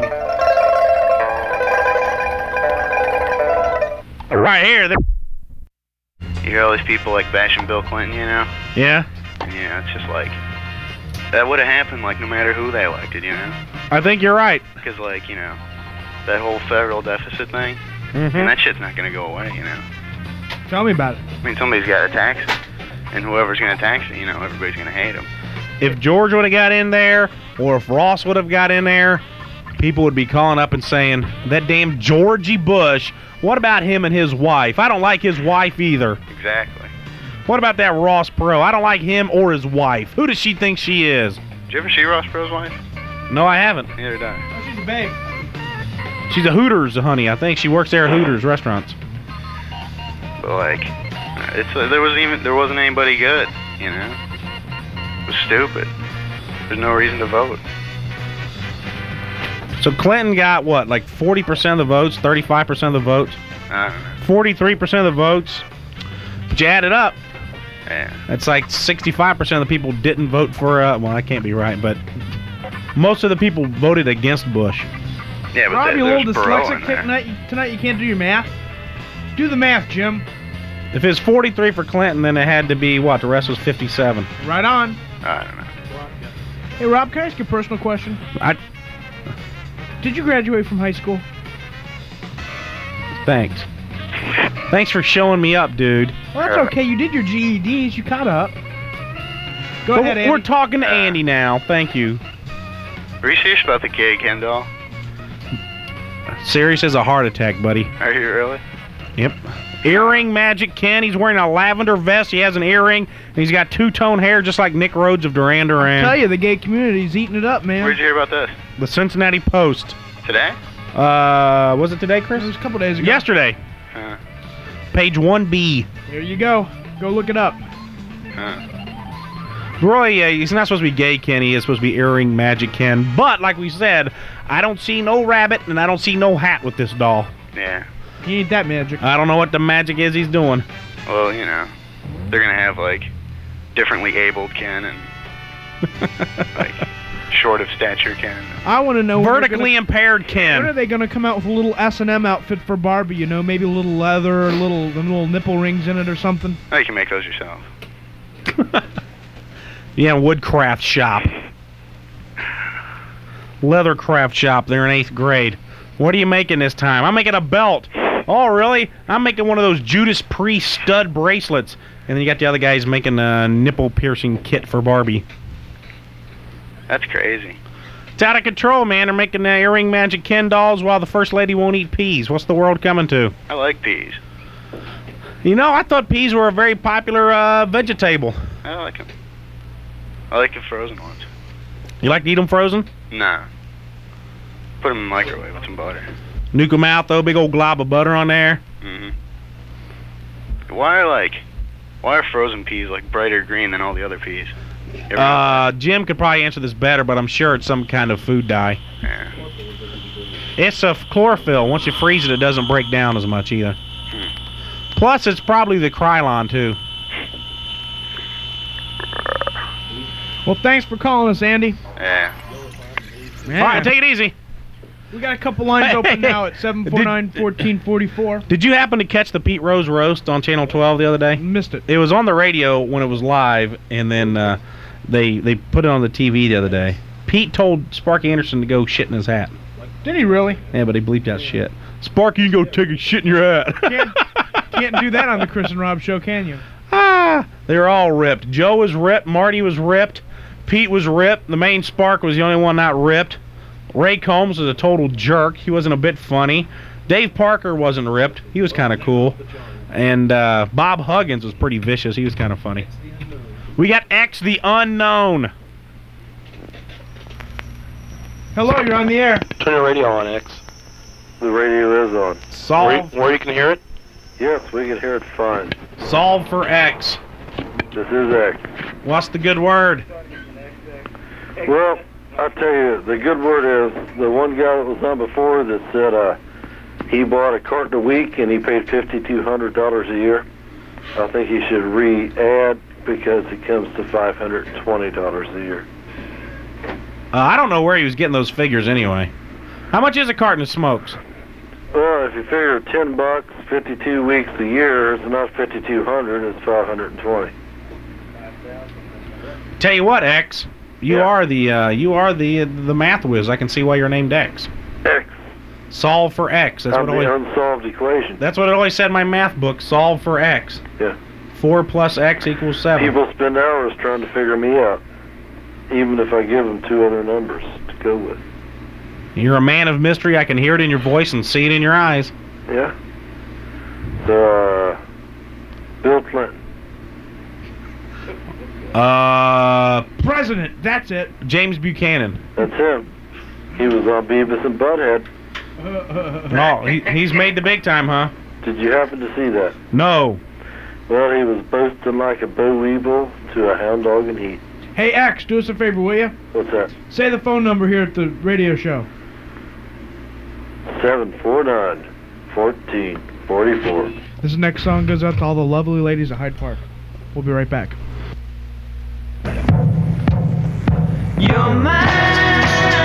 [SPEAKER 1] Right here. They're-
[SPEAKER 7] You hear all these people like bashing Bill Clinton, you know?
[SPEAKER 1] Yeah,
[SPEAKER 7] Yeah, it's just like, that would have happened, like, no matter who they elected, you know?
[SPEAKER 1] I think you're right.
[SPEAKER 7] Because, like, you know, that whole federal deficit thing,
[SPEAKER 1] Mm-hmm.
[SPEAKER 7] and that shit's not going to go away, you know?
[SPEAKER 2] Tell me about it.
[SPEAKER 7] I mean, somebody's got to tax it, and whoever's going to tax it, you know, everybody's going to hate them.
[SPEAKER 1] If George would have got in there, or if Ross would have got in there, people would be calling up and saying, that damn Georgie Bush, what about him and his wife? I don't like his wife either.
[SPEAKER 7] Exactly.
[SPEAKER 1] What about that Ross Perot? I don't like him or his wife. Who does she think she is?
[SPEAKER 7] Did you ever see Ross Perot's wife?
[SPEAKER 1] No, I haven't.
[SPEAKER 7] Neither did I.
[SPEAKER 2] Oh, she's a babe.
[SPEAKER 1] She's a Hooters, honey. I think she works there at Hooters restaurants.
[SPEAKER 7] But, like, it's uh, there wasn't even, there wasn't anybody good, you know? It was stupid. There's no reason to vote.
[SPEAKER 1] So Clinton got, what, like forty percent of the votes, thirty-five percent of the votes,
[SPEAKER 7] I don't know.
[SPEAKER 1] forty-three percent of the votes. But you add it up,
[SPEAKER 7] Yeah.
[SPEAKER 1] that's like sixty-five percent of the people didn't vote for, uh, well, that can't be right, but most of the people voted against Bush.
[SPEAKER 7] Yeah, but
[SPEAKER 2] Rob,
[SPEAKER 7] there-
[SPEAKER 2] you a little
[SPEAKER 7] there's Bro
[SPEAKER 2] dyslexic
[SPEAKER 7] in there.
[SPEAKER 2] tonight. Tonight you can't do your math. Do the math, Jim.
[SPEAKER 1] If it's forty-three for Clinton, then it had to be, what, the rest was fifty-seven.
[SPEAKER 2] Right on.
[SPEAKER 7] I don't know.
[SPEAKER 2] Hey, Rob, can I ask you a personal question?
[SPEAKER 1] I,
[SPEAKER 2] Did you graduate from high school?
[SPEAKER 1] thanks. Thanks for showing me up, dude.
[SPEAKER 2] Well, that's okay. You did your G E Ds. You caught up. Go
[SPEAKER 1] But
[SPEAKER 2] ahead, Andy.
[SPEAKER 1] we're talking to Andy now. Thank you.
[SPEAKER 7] Are you serious about the gay Ken doll?
[SPEAKER 1] Serious as a heart attack, buddy.
[SPEAKER 7] Are you really?
[SPEAKER 1] Yep. Earring Magic Ken. He's wearing a lavender vest. He has an earring. And he's got two-tone hair just like Nick Rhodes of Duran Duran.
[SPEAKER 2] I tell you, the gay community's eating it up, man.
[SPEAKER 7] Where'd you hear about this?
[SPEAKER 1] The Cincinnati Post.
[SPEAKER 7] Today?
[SPEAKER 1] Uh, was it today, Chris?
[SPEAKER 2] It was a couple days ago.
[SPEAKER 1] Yesterday.
[SPEAKER 7] Uh,
[SPEAKER 1] Page one B.
[SPEAKER 2] Here you go. Go look it up.
[SPEAKER 7] uh.
[SPEAKER 1] Roy, uh, he's not supposed to be gay Ken. He is supposed to be Earring Magic Ken. But, like we said, I don't see no rabbit and I don't see no hat with this doll.
[SPEAKER 7] Yeah.
[SPEAKER 2] He ain't that magic.
[SPEAKER 1] I don't know what the magic is he's doing.
[SPEAKER 7] Well, you know, they're gonna have like differently abled Ken and like short of stature Ken.
[SPEAKER 2] I want to know when they're
[SPEAKER 1] Vertically
[SPEAKER 2] gonna,
[SPEAKER 1] impaired Ken.
[SPEAKER 2] when are they going to come out with a little S and M outfit for Barbie? You know, maybe a little leather, a little them little nipple rings in it or something.
[SPEAKER 7] Oh, you can make those yourself.
[SPEAKER 1] Yeah, Woodcraft Shop. Leathercraft Shop. They're in eighth grade. What are you making this time? I'm making a belt. Oh, really? I'm making one of those Judas Priest stud bracelets. And then you got the other guys making a nipple-piercing kit for Barbie.
[SPEAKER 7] That's crazy.
[SPEAKER 1] It's out of control, man. They're making uh, Earring Magic Ken dolls while the First Lady won't eat peas. What's the world coming to?
[SPEAKER 7] I like peas.
[SPEAKER 1] You know, I thought peas were a very popular uh, vegetable.
[SPEAKER 7] I like them. I like the frozen ones.
[SPEAKER 1] You like to eat them frozen?
[SPEAKER 7] Nah. Put them in the microwave with some butter.
[SPEAKER 1] Nuke them out, though. Big old glob of butter on there.
[SPEAKER 7] Mm-hmm. Why are like, why are frozen peas like brighter green than all the other peas? You ever
[SPEAKER 1] Uh, Jim could probably answer this better, but I'm sure it's some kind of food dye.
[SPEAKER 7] Yeah.
[SPEAKER 1] It's a chlorophyll. Once you freeze it, it doesn't break down as much either. Plus, it's probably the Krylon, too.
[SPEAKER 2] Well, thanks for calling us, Andy.
[SPEAKER 7] Yeah.
[SPEAKER 2] Yeah.
[SPEAKER 1] All right, take it easy.
[SPEAKER 2] We got a couple lines open now at seven four nine, one four four four.
[SPEAKER 1] Did you happen to catch the Pete Rose roast on Channel twelve the other day?
[SPEAKER 2] Missed it.
[SPEAKER 1] It was on the radio when it was live, and then uh, they they put it on the T V the other day. Pete told Sparky Anderson to go shit in his hat.
[SPEAKER 2] Did he really?
[SPEAKER 1] Yeah, but he bleeped out shit. Sparky, you can go take a shit in your hat.
[SPEAKER 2] Can't, can't do that on the Chris and Rob show, can you?
[SPEAKER 1] Ah, they were all ripped. Joe was ripped. Marty was ripped. Pete was ripped. The main Spark was the only one not ripped. Ray Combs was a total jerk. He wasn't a bit funny. Dave Parker wasn't ripped. He was kind of cool. And uh, Bob Huggins was pretty vicious. He was kind of funny. We got X the Unknown.
[SPEAKER 2] Hello, you're on the air.
[SPEAKER 3] Turn your radio on, X. The radio is on.
[SPEAKER 1] Solve,
[SPEAKER 3] Where you can hear it? Yes, we can hear it fine.
[SPEAKER 1] solve for X.
[SPEAKER 3] This is X.
[SPEAKER 1] What's the good word?
[SPEAKER 3] Well, I'll tell you, the good word is the one guy that was on before that said uh, he bought a carton a week and he paid fifty-two hundred dollars a year. I think he should re-add because it comes to five hundred twenty dollars a year.
[SPEAKER 1] Uh, I don't know where he was getting those figures anyway. How much is a carton of smokes?
[SPEAKER 3] Well, if you figure ten bucks, fifty-two weeks a year, it's not fifty-two hundred, it's five hundred twenty.
[SPEAKER 1] Tell you what, X, you
[SPEAKER 3] Yeah.
[SPEAKER 1] are the uh, you are the the math whiz. I can see why you're named X.
[SPEAKER 3] X.
[SPEAKER 1] Solve for X. That's
[SPEAKER 3] Of
[SPEAKER 1] what
[SPEAKER 3] the
[SPEAKER 1] it always,
[SPEAKER 3] unsolved equation.
[SPEAKER 1] that's what it always said in my math book. Solve for X.
[SPEAKER 3] Yeah.
[SPEAKER 1] Four plus X equals seven.
[SPEAKER 3] People spend hours trying to figure me out, even if I give them two other numbers to go with.
[SPEAKER 1] You're a man of mystery. I can hear it in your voice and see it in your eyes.
[SPEAKER 3] Yeah. So, uh, Bill Clinton.
[SPEAKER 1] Uh,
[SPEAKER 2] President, that's it.
[SPEAKER 1] James Buchanan.
[SPEAKER 3] That's him. He was on Beavis and Butthead.
[SPEAKER 1] Oh, he, he's made the big time, huh?
[SPEAKER 3] Did you happen to see that?
[SPEAKER 1] No.
[SPEAKER 3] Well, he was boasting like a boll weevil to a hound dog in heat.
[SPEAKER 2] Hey, X, do us a favor, will you?
[SPEAKER 3] What's that?
[SPEAKER 2] Say the phone number here at the radio show.
[SPEAKER 3] seven four nine, one four four four.
[SPEAKER 2] This next song goes out to all the lovely ladies at Hyde Park. We'll be right back.
[SPEAKER 8] You're mine.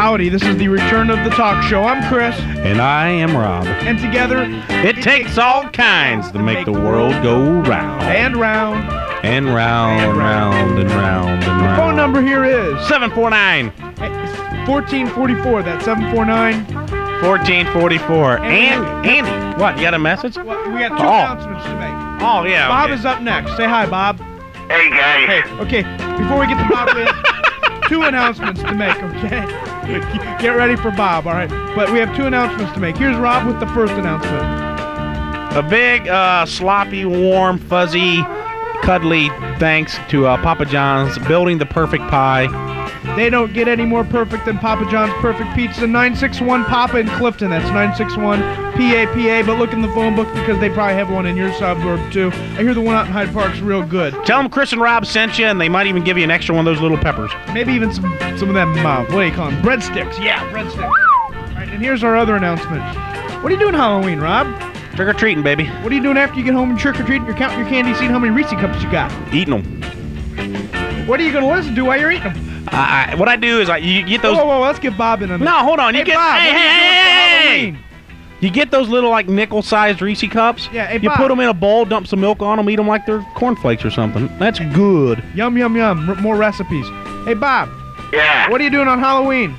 [SPEAKER 2] Howdy, this is the return of the talk show. I'm Chris,
[SPEAKER 1] And I am Rob.
[SPEAKER 2] and together
[SPEAKER 1] It takes all kinds to make the world go round.
[SPEAKER 2] and round.
[SPEAKER 1] And round,
[SPEAKER 2] And round.
[SPEAKER 1] round, and round, and
[SPEAKER 2] The
[SPEAKER 1] round.
[SPEAKER 2] phone number here is
[SPEAKER 1] seven four nine,
[SPEAKER 2] fourteen forty-four. That's seven four nine.
[SPEAKER 1] fourteen forty-four.
[SPEAKER 2] And-
[SPEAKER 1] And Andy, what, you got a message?
[SPEAKER 2] Well, we got two
[SPEAKER 1] Oh.
[SPEAKER 2] announcements to make.
[SPEAKER 1] Oh, yeah.
[SPEAKER 2] Bob
[SPEAKER 1] okay.
[SPEAKER 2] is up next. Say hi, Bob.
[SPEAKER 5] Hey, guys.
[SPEAKER 2] Hey, okay, before we get to Bob, we have two announcements to make, okay? Get ready for Bob, all right? But we have two announcements to make. Here's Rob with the first announcement.
[SPEAKER 1] A big, uh, sloppy, warm, fuzzy, cuddly thanks to uh, Papa John's building the perfect pie.
[SPEAKER 2] They don't get any more perfect than Papa John's Perfect Pizza. nine six one Papa in Clifton. That's nine six one P A P A. But look in the phone book because they probably have one in your suburb, too. I hear the one out in Hyde Park's real good.
[SPEAKER 1] Tell them Chris and Rob sent you, and they might even give you an extra one of those little peppers.
[SPEAKER 2] Maybe even some some of them, uh, what do you call them? Breadsticks. Yeah, breadsticks. All right, and here's our other announcement. What are you doing Halloween, Rob?
[SPEAKER 1] Trick-or-treating, baby.
[SPEAKER 2] What are you doing after you get home and trick-or-treating? You're counting your candy, seeing how many Reese cups you got.
[SPEAKER 1] Eating them.
[SPEAKER 2] What are you going to listen to while you're eating them?
[SPEAKER 1] I, I, what I do is I, you get those...
[SPEAKER 2] Whoa, whoa, whoa, let's get Bob in on this.
[SPEAKER 1] No, hold on. You
[SPEAKER 2] Hey,
[SPEAKER 1] get...
[SPEAKER 2] Bob,
[SPEAKER 1] hey,
[SPEAKER 2] what are you
[SPEAKER 1] hey,
[SPEAKER 2] doing for
[SPEAKER 1] hey, hey,
[SPEAKER 2] Halloween?
[SPEAKER 1] You get those little, like, nickel-sized Reese cups.
[SPEAKER 2] Yeah, hey,
[SPEAKER 1] You
[SPEAKER 2] Bob.
[SPEAKER 1] put them in a bowl, dump some milk on them, eat them like they're cornflakes or something. That's good.
[SPEAKER 2] Yum, yum, yum. R- more recipes. Hey, Bob,
[SPEAKER 5] Yeah.
[SPEAKER 2] what are you doing on Halloween?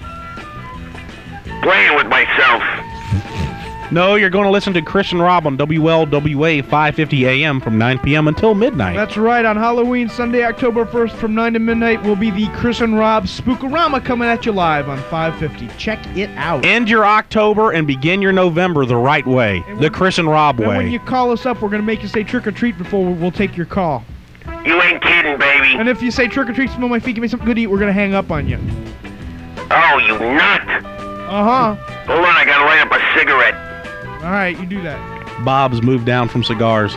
[SPEAKER 5] Playing with myself.
[SPEAKER 1] No, you're going to listen to Chris and Rob on W L W A five fifty A M from nine p.m. until midnight.
[SPEAKER 2] That's right. On Halloween, Sunday, October first, from nine to midnight, will be the Chris and Rob Spookorama coming at you live on five fifty. Check it out.
[SPEAKER 1] End your October and begin your November the right way.
[SPEAKER 2] And
[SPEAKER 1] The
[SPEAKER 2] when-
[SPEAKER 1] Chris and Rob
[SPEAKER 2] And
[SPEAKER 1] way.
[SPEAKER 2] when you call us up, we're going to make you say trick or treat before we'll, we'll take your call.
[SPEAKER 5] You ain't kidding, baby.
[SPEAKER 2] And if you say trick or treat, smell my feet, give me something good to eat, we're going to hang up on you.
[SPEAKER 5] Oh, you nut.
[SPEAKER 2] Uh huh.
[SPEAKER 5] Hold on, I gotta light up a cigarette.
[SPEAKER 2] All right, you do that.
[SPEAKER 1] Bob's moved down from cigars.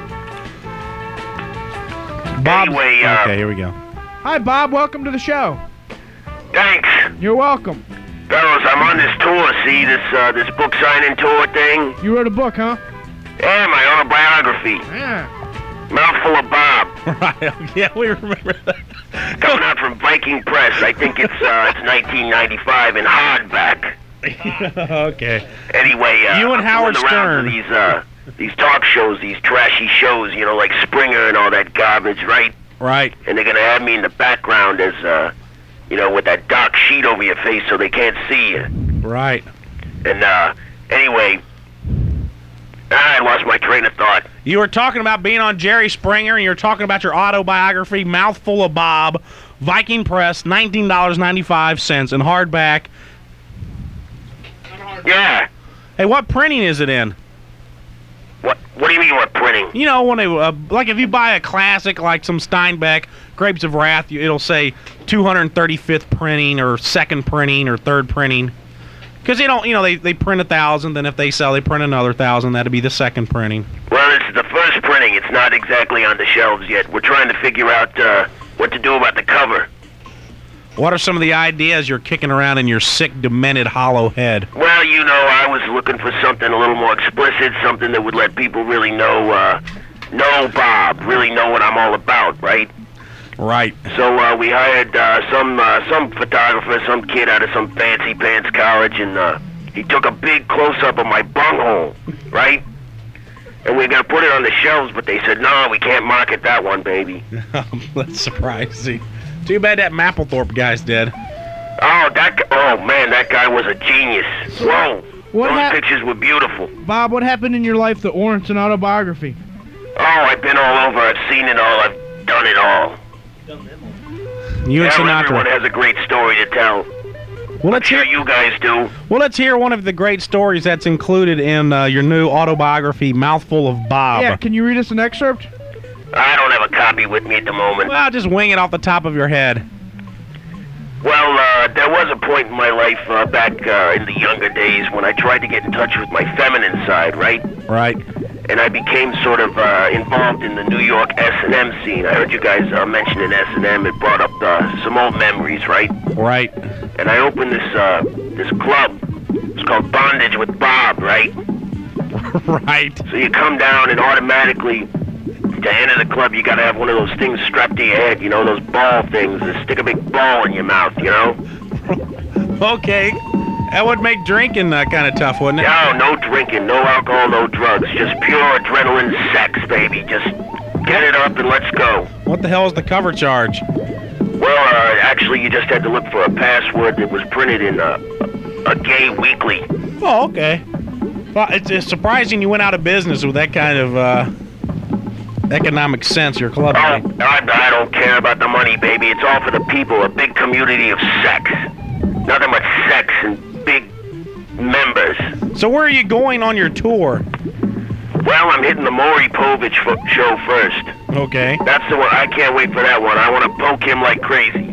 [SPEAKER 1] Bob's,
[SPEAKER 5] Anyway, uh,
[SPEAKER 1] okay, here we go.
[SPEAKER 2] Hi, Bob. Welcome to the show.
[SPEAKER 5] Thanks.
[SPEAKER 2] You're welcome.
[SPEAKER 5] Fellas, I'm on this tour, see, this uh, this book signing tour thing?
[SPEAKER 2] You wrote a book, huh?
[SPEAKER 5] Yeah, my autobiography.
[SPEAKER 2] Yeah.
[SPEAKER 5] Mouthful of Bob.
[SPEAKER 1] Right, yeah, we remember that.
[SPEAKER 5] Coming out from Viking Press. I think it's uh, it's nineteen ninety-five in hardback.
[SPEAKER 1] Okay.
[SPEAKER 5] Anyway, uh,
[SPEAKER 1] You and
[SPEAKER 5] I'm
[SPEAKER 1] Howard
[SPEAKER 5] going around to
[SPEAKER 1] Stern.
[SPEAKER 5] these uh, these talk shows, these trashy shows, you know, like Springer and all that garbage, right?
[SPEAKER 1] Right.
[SPEAKER 5] And they're gonna have me in the background as, uh, you know, with that dark sheet over your face so they can't see you.
[SPEAKER 1] Right.
[SPEAKER 5] And uh, anyway, I lost my train of thought.
[SPEAKER 1] You were talking about being on Jerry Springer, and you were talking about your autobiography, Mouthful of Bob, Viking Press, nineteen ninety-five in hardback.
[SPEAKER 5] Yeah.
[SPEAKER 1] Hey, what printing is it in?
[SPEAKER 5] What What do you mean, what printing?
[SPEAKER 1] You know, when they, uh, like if you buy a classic like some Steinbeck, Grapes of Wrath, you- it'll say two hundred thirty-fifth printing or second printing or third printing. Because they don't, you know, they, they print a thousand, then if they sell, they print another thousand. That'd be the second printing.
[SPEAKER 5] Well, this is the first printing. It's not exactly on the shelves yet. We're trying to figure out uh, what to do about the cover.
[SPEAKER 1] What are some of the ideas you're kicking around in your sick, demented, hollow head?
[SPEAKER 5] Well, you know, I was looking for something a little more explicit, something that would let people really know, uh, know Bob, really know what I'm all about, right?
[SPEAKER 1] Right.
[SPEAKER 5] So uh, we hired uh, some uh, some photographer, some kid out of some fancy pants college, and uh, he took a big close-up of my bunghole, right? And we are gonna put it on the shelves, but they said, no, we can't market that one, baby.
[SPEAKER 1] That's surprising. Too bad that Mapplethorpe guy's dead.
[SPEAKER 5] Oh, that gu- oh man, that guy was a genius. Whoa,
[SPEAKER 2] What
[SPEAKER 5] those
[SPEAKER 2] hap-
[SPEAKER 5] pictures were beautiful.
[SPEAKER 2] Bob, what happened in your life that warrants an autobiography?
[SPEAKER 5] Oh, I've been all over. I've seen it all. I've done it all.
[SPEAKER 1] You and
[SPEAKER 5] Now everyone
[SPEAKER 1] Sinatra.
[SPEAKER 5] has a great story to tell.
[SPEAKER 1] Well, let's
[SPEAKER 5] Sure,
[SPEAKER 1] hear.
[SPEAKER 5] you guys do.
[SPEAKER 1] Well, let's hear one of the great stories that's included in uh, your new autobiography, Mouthful of Bob.
[SPEAKER 2] Yeah, can you read us an excerpt?
[SPEAKER 5] I don't have a copy with me at the moment.
[SPEAKER 1] Well, just wing it off the top of your head.
[SPEAKER 5] Well, uh, there was a point in my life uh, back uh, in the younger days when I tried to get in touch with my feminine side, right?
[SPEAKER 1] Right.
[SPEAKER 5] And I became sort of uh, involved in the New York S and M scene. I heard you guys uh, mentioning S and M. It brought up uh, some old memories, right?
[SPEAKER 1] Right.
[SPEAKER 5] And I opened this uh, this club. It's called Bondage with Bob, right?
[SPEAKER 1] Right.
[SPEAKER 5] So you come down and automatically, to enter the club, you gotta have one of those things strapped to your head, you know, those ball things that stick a big ball in your mouth, you know?
[SPEAKER 1] Okay. That would make drinking uh, kind of tough, wouldn't it?
[SPEAKER 8] No, no drinking, no alcohol, no drugs. Just pure adrenaline sex, baby. Just get it up and let's go.
[SPEAKER 1] What the hell is the cover charge?
[SPEAKER 8] Well, uh, actually, you just had to look for a password that was printed in uh, a gay weekly.
[SPEAKER 1] Oh, okay. Well, it's, it's surprising you went out of business with that kind of uh, economic sense, your club.
[SPEAKER 8] Oh, I, I don't care about the money, baby. It's all for the people, a big community of sex. Nothing but sex and big members.
[SPEAKER 1] So where are you going on your tour?
[SPEAKER 8] Well, I'm hitting the Maury Povich fo- show first.
[SPEAKER 1] Okay.
[SPEAKER 8] That's the one. I can't wait for that one. I want to poke him like crazy.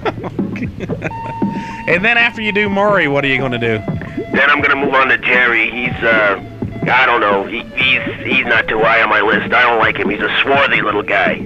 [SPEAKER 1] And then after you do Maury, what are you going to do?
[SPEAKER 8] Then I'm going to move on to Jerry. He's, uh, I don't know. He, he's he's not too high on my list. I don't like him. He's a swarthy little guy.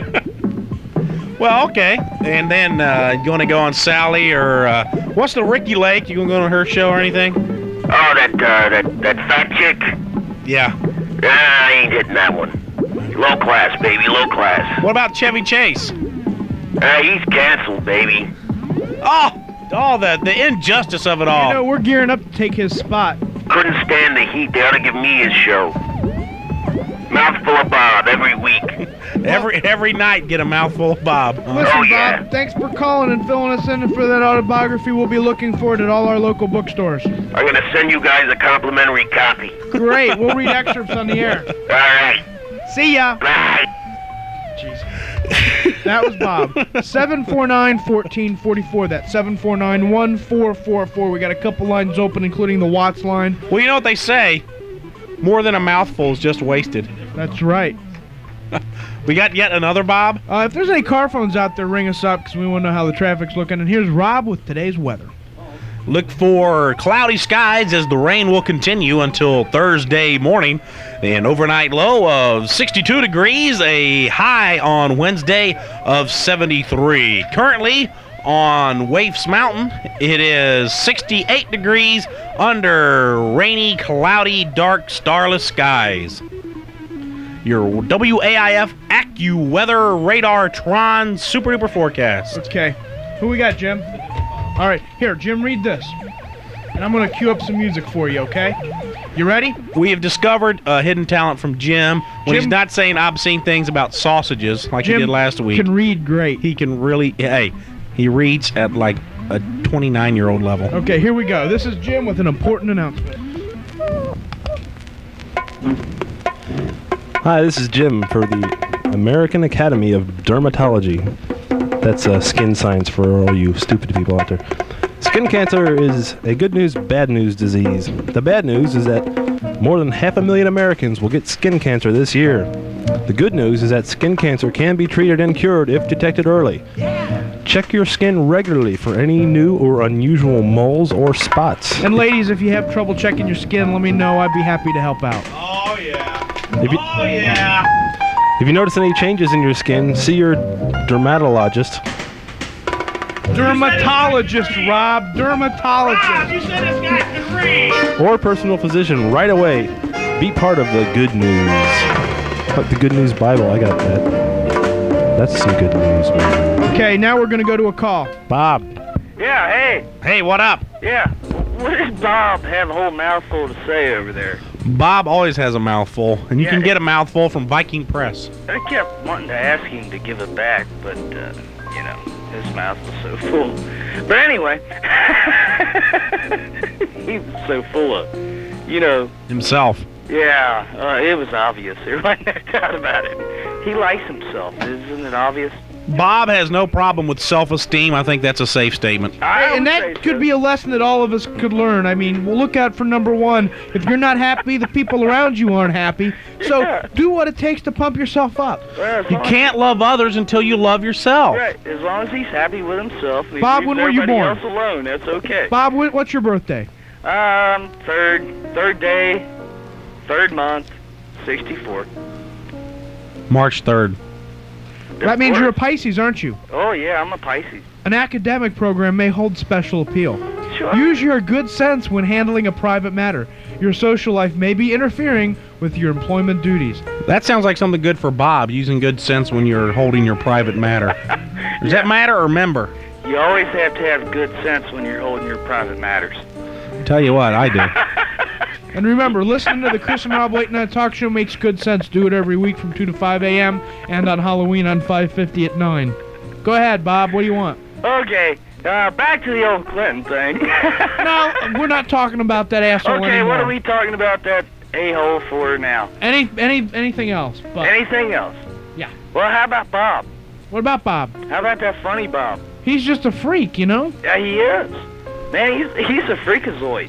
[SPEAKER 1] Well, okay. And then uh, you going to go on Sally or uh, what's the Ricky Lake? You going to go on her show or anything?
[SPEAKER 8] Oh, that uh, that that fat chick.
[SPEAKER 1] Yeah.
[SPEAKER 8] Nah, I ain't hitting that one. Low class, baby, low class.
[SPEAKER 1] What about Chevy Chase?
[SPEAKER 8] Uh, he's canceled, baby.
[SPEAKER 1] Oh, oh, the the injustice of it all.
[SPEAKER 2] You know, we're gearing up to take his spot.
[SPEAKER 8] Couldn't stand the heat. They ought to give me his show. Mouthful of Bob every week.
[SPEAKER 1] every every night, get a mouthful of Bob. Huh?
[SPEAKER 2] Listen,
[SPEAKER 8] Oh, yeah.
[SPEAKER 2] Bob, thanks for calling and filling us in for that autobiography. We'll be looking for it at all our local bookstores.
[SPEAKER 8] I'm going to send you guys a complimentary copy.
[SPEAKER 2] Great. We'll read excerpts on the air.
[SPEAKER 8] All right.
[SPEAKER 2] See ya.
[SPEAKER 8] Bye.
[SPEAKER 2] That was Bob. seven four nine, one four four four. That's seven four nine, one four four four. We got a couple lines open, including the Watts line.
[SPEAKER 1] Well, you know what they say? More than a mouthful is just wasted.
[SPEAKER 2] That's right.
[SPEAKER 1] We got yet another Bob?
[SPEAKER 2] Uh, if there's any car phones out there, ring us up because we want to know how the traffic's looking. And here's Rob with today's weather.
[SPEAKER 1] Look for cloudy skies as the rain will continue until Thursday morning. An overnight low of sixty-two degrees, a high on Wednesday of seventy-three. Currently on Waifs Mountain, it is sixty-eight degrees under rainy, cloudy, dark, starless skies. Your W A I F AccuWeather Radar Tron Super Duper Forecast.
[SPEAKER 2] Okay. Who we got, Jim? All right. Here, Jim, read this. And I'm going to cue up some music for you, okay? You ready?
[SPEAKER 1] We have discovered a hidden talent from Jim when
[SPEAKER 2] Jim-
[SPEAKER 1] he's not saying obscene things about sausages like
[SPEAKER 2] Jim
[SPEAKER 1] he did last week.
[SPEAKER 2] can read great.
[SPEAKER 1] He can really, hey, he reads at like a twenty-nine-year-old level.
[SPEAKER 2] Okay, here we go. This is Jim with an important announcement.
[SPEAKER 9] Hi, this is Jim for the American Academy of Dermatology. That's uh, skin science for all you stupid people out there. Skin cancer is a good news, bad news disease. The bad news is that more than half a million Americans will get skin cancer this year. The good news is that skin cancer can be treated and cured if detected early. Check your skin regularly for any new or unusual moles or spots.
[SPEAKER 2] And ladies, if you have trouble checking your skin, let me know. I'd be happy to help out.
[SPEAKER 1] Oh, yeah.
[SPEAKER 9] If you,
[SPEAKER 1] Oh, yeah.
[SPEAKER 9] if you notice any changes in your skin, see your dermatologist.
[SPEAKER 2] Dermatologist, Rob. Dermatologist.
[SPEAKER 1] You said this guy can read.
[SPEAKER 9] Or personal physician right away. Be part of the good news. Like the Good News Bible, I got that. That's some good news, man.
[SPEAKER 2] Okay, now we're going to go to a call.
[SPEAKER 9] Bob.
[SPEAKER 6] Yeah, hey,
[SPEAKER 1] Hey, what up?
[SPEAKER 6] yeah. What does Bob have a whole mouthful to say over there?
[SPEAKER 1] Bob always has a mouthful, and you
[SPEAKER 6] Yeah.
[SPEAKER 1] can get a mouthful from Viking Press.
[SPEAKER 6] I kept wanting to ask him to give it back, but, uh, you know, his mouth was so full. But anyway, he was so full of, you know,
[SPEAKER 1] Himself.
[SPEAKER 6] yeah, uh, it was obvious. There was no doubt about it. He likes himself, isn't it obvious?
[SPEAKER 1] Bob has no problem with self-esteem. I think that's a safe statement.
[SPEAKER 6] I
[SPEAKER 2] and
[SPEAKER 6] would
[SPEAKER 2] that
[SPEAKER 6] say
[SPEAKER 2] could
[SPEAKER 6] so.
[SPEAKER 2] be a lesson that all of us could learn. I mean, we'll look out for number one. If you're not happy, the people around you aren't happy. So
[SPEAKER 6] Yeah.
[SPEAKER 2] do what it takes to pump yourself up.
[SPEAKER 6] Well, as
[SPEAKER 1] You
[SPEAKER 6] long
[SPEAKER 1] can't love others until you love yourself.
[SPEAKER 6] Right, as long as he's happy with himself. and he
[SPEAKER 2] Bob,
[SPEAKER 6] leaves
[SPEAKER 2] when were you
[SPEAKER 6] everybody
[SPEAKER 2] born?
[SPEAKER 6] else alone, that's okay.
[SPEAKER 2] Bob, wh- what's your birthday?
[SPEAKER 6] Um, third, third day, third month, sixty-four.
[SPEAKER 1] March third.
[SPEAKER 2] That means you're a Pisces, aren't you?
[SPEAKER 6] Oh yeah, I'm a Pisces.
[SPEAKER 2] An academic program may hold special appeal.
[SPEAKER 6] Sure.
[SPEAKER 2] Use your good sense when handling a private matter. Your social life may be interfering with your employment duties.
[SPEAKER 1] That sounds like something good for Bob, using good sense when you're holding your private matter. Does that matter or member?
[SPEAKER 6] You always have to have good sense when you're holding your private matters.
[SPEAKER 1] Tell you what, I do.
[SPEAKER 2] And remember, listening to the Chris and Rob Late Night Talk Show makes good sense. Do it every week from two to five a.m. and on Halloween on five fifty at nine. Go ahead, Bob. What do you want?
[SPEAKER 6] Okay, uh, back to the old Clinton thing.
[SPEAKER 2] No, we're not talking about that asshole
[SPEAKER 6] Okay,
[SPEAKER 2] anymore.
[SPEAKER 6] what are we talking about that a-hole for now?
[SPEAKER 2] Any, any, anything else? But
[SPEAKER 6] Anything else?
[SPEAKER 2] Yeah.
[SPEAKER 6] Well, how about Bob?
[SPEAKER 2] What about Bob?
[SPEAKER 6] How about that funny Bob?
[SPEAKER 2] He's just a freak, you know?
[SPEAKER 6] Yeah, he is. Man, he's he's a freakazoid.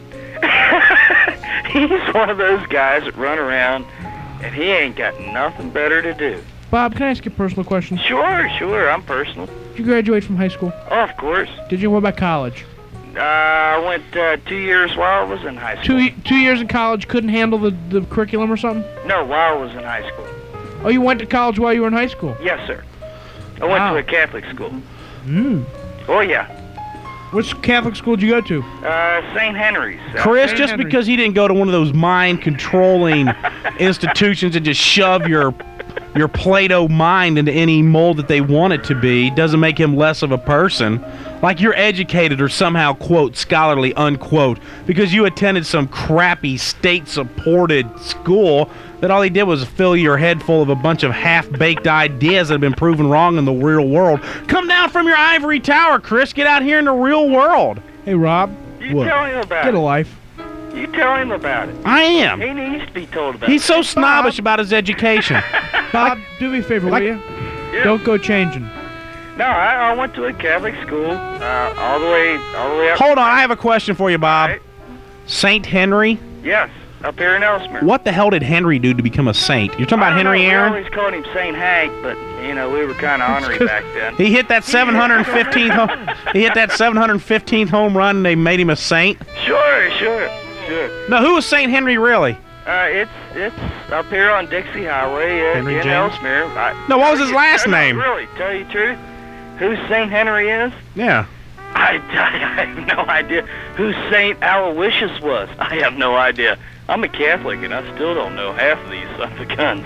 [SPEAKER 6] He's one of those guys that run around and he ain't got nothing better to do.
[SPEAKER 2] Bob, can I ask you a personal question?
[SPEAKER 6] Sure, sure, I'm personal.
[SPEAKER 2] Did you graduate from high school?
[SPEAKER 6] Oh, of course.
[SPEAKER 2] Did you? What about college?
[SPEAKER 6] Uh, I went uh, two years while I was in high school.
[SPEAKER 2] Two y- two years in college, couldn't handle the, the curriculum or something?
[SPEAKER 6] No, while I was in high school.
[SPEAKER 2] Oh, you went to college while you were in high school?
[SPEAKER 6] Yes, sir. I went
[SPEAKER 2] Wow.
[SPEAKER 6] to a Catholic school.
[SPEAKER 2] Hmm.
[SPEAKER 6] Oh, yeah.
[SPEAKER 2] Which Catholic school did you go to?
[SPEAKER 6] Uh, Saint Henry's. Uh,
[SPEAKER 1] Chris,
[SPEAKER 2] Saint
[SPEAKER 1] just
[SPEAKER 2] Henry.
[SPEAKER 1] because he didn't go to one of those mind-controlling institutions and just shove your your Play-Doh mind into any mold that they want it to be, doesn't make him less of a person. Like you're educated or somehow, quote, scholarly, unquote, because you attended some crappy state-supported school that all he did was fill your head full of a bunch of half-baked ideas that have been proven wrong in the real world. Come down from your ivory tower, Chris. Get out here in the real world.
[SPEAKER 2] Hey, Rob.
[SPEAKER 6] You
[SPEAKER 1] What?
[SPEAKER 6] tell him about
[SPEAKER 2] Get a
[SPEAKER 6] it.
[SPEAKER 2] life.
[SPEAKER 6] You tell him about it.
[SPEAKER 1] I am.
[SPEAKER 6] He needs to be told about
[SPEAKER 1] He's
[SPEAKER 6] it.
[SPEAKER 1] so snobbish about his education.
[SPEAKER 2] Bob, do me a favor,
[SPEAKER 1] like-
[SPEAKER 2] will you?
[SPEAKER 6] Yeah.
[SPEAKER 2] Don't go changing.
[SPEAKER 6] No, I, I went to a Catholic school, uh, all the way, all the way up.
[SPEAKER 1] Hold on, I have a question for you, Bob.
[SPEAKER 6] Right.
[SPEAKER 1] Saint Henry?
[SPEAKER 6] Yes, up here in Ellesmere.
[SPEAKER 1] What the hell did Henry do to become a saint? You're talking
[SPEAKER 6] I
[SPEAKER 1] about
[SPEAKER 6] don't
[SPEAKER 1] Henry
[SPEAKER 6] know,
[SPEAKER 1] Aaron?
[SPEAKER 6] We always called him Saint Hank, but you know we were kind of ornery back then.
[SPEAKER 1] He hit that seven hundred fifteenth home, he hit that seven hundred fifteenth home run and they made him a saint?
[SPEAKER 6] Sure, sure, sure.
[SPEAKER 1] No, who was Saint Henry really?
[SPEAKER 6] Uh, it's it's up here on Dixie Highway uh,
[SPEAKER 1] Henry
[SPEAKER 6] in
[SPEAKER 1] James?
[SPEAKER 6] Ellesmere. I,
[SPEAKER 1] No, what was his last
[SPEAKER 6] no,
[SPEAKER 1] name?
[SPEAKER 6] Really, tell you the truth, who Saint Henry is?
[SPEAKER 1] Yeah.
[SPEAKER 6] I, I have no idea who Saint Aloysius was. I have no idea. I'm a Catholic, and I still don't know half of these sons of guns.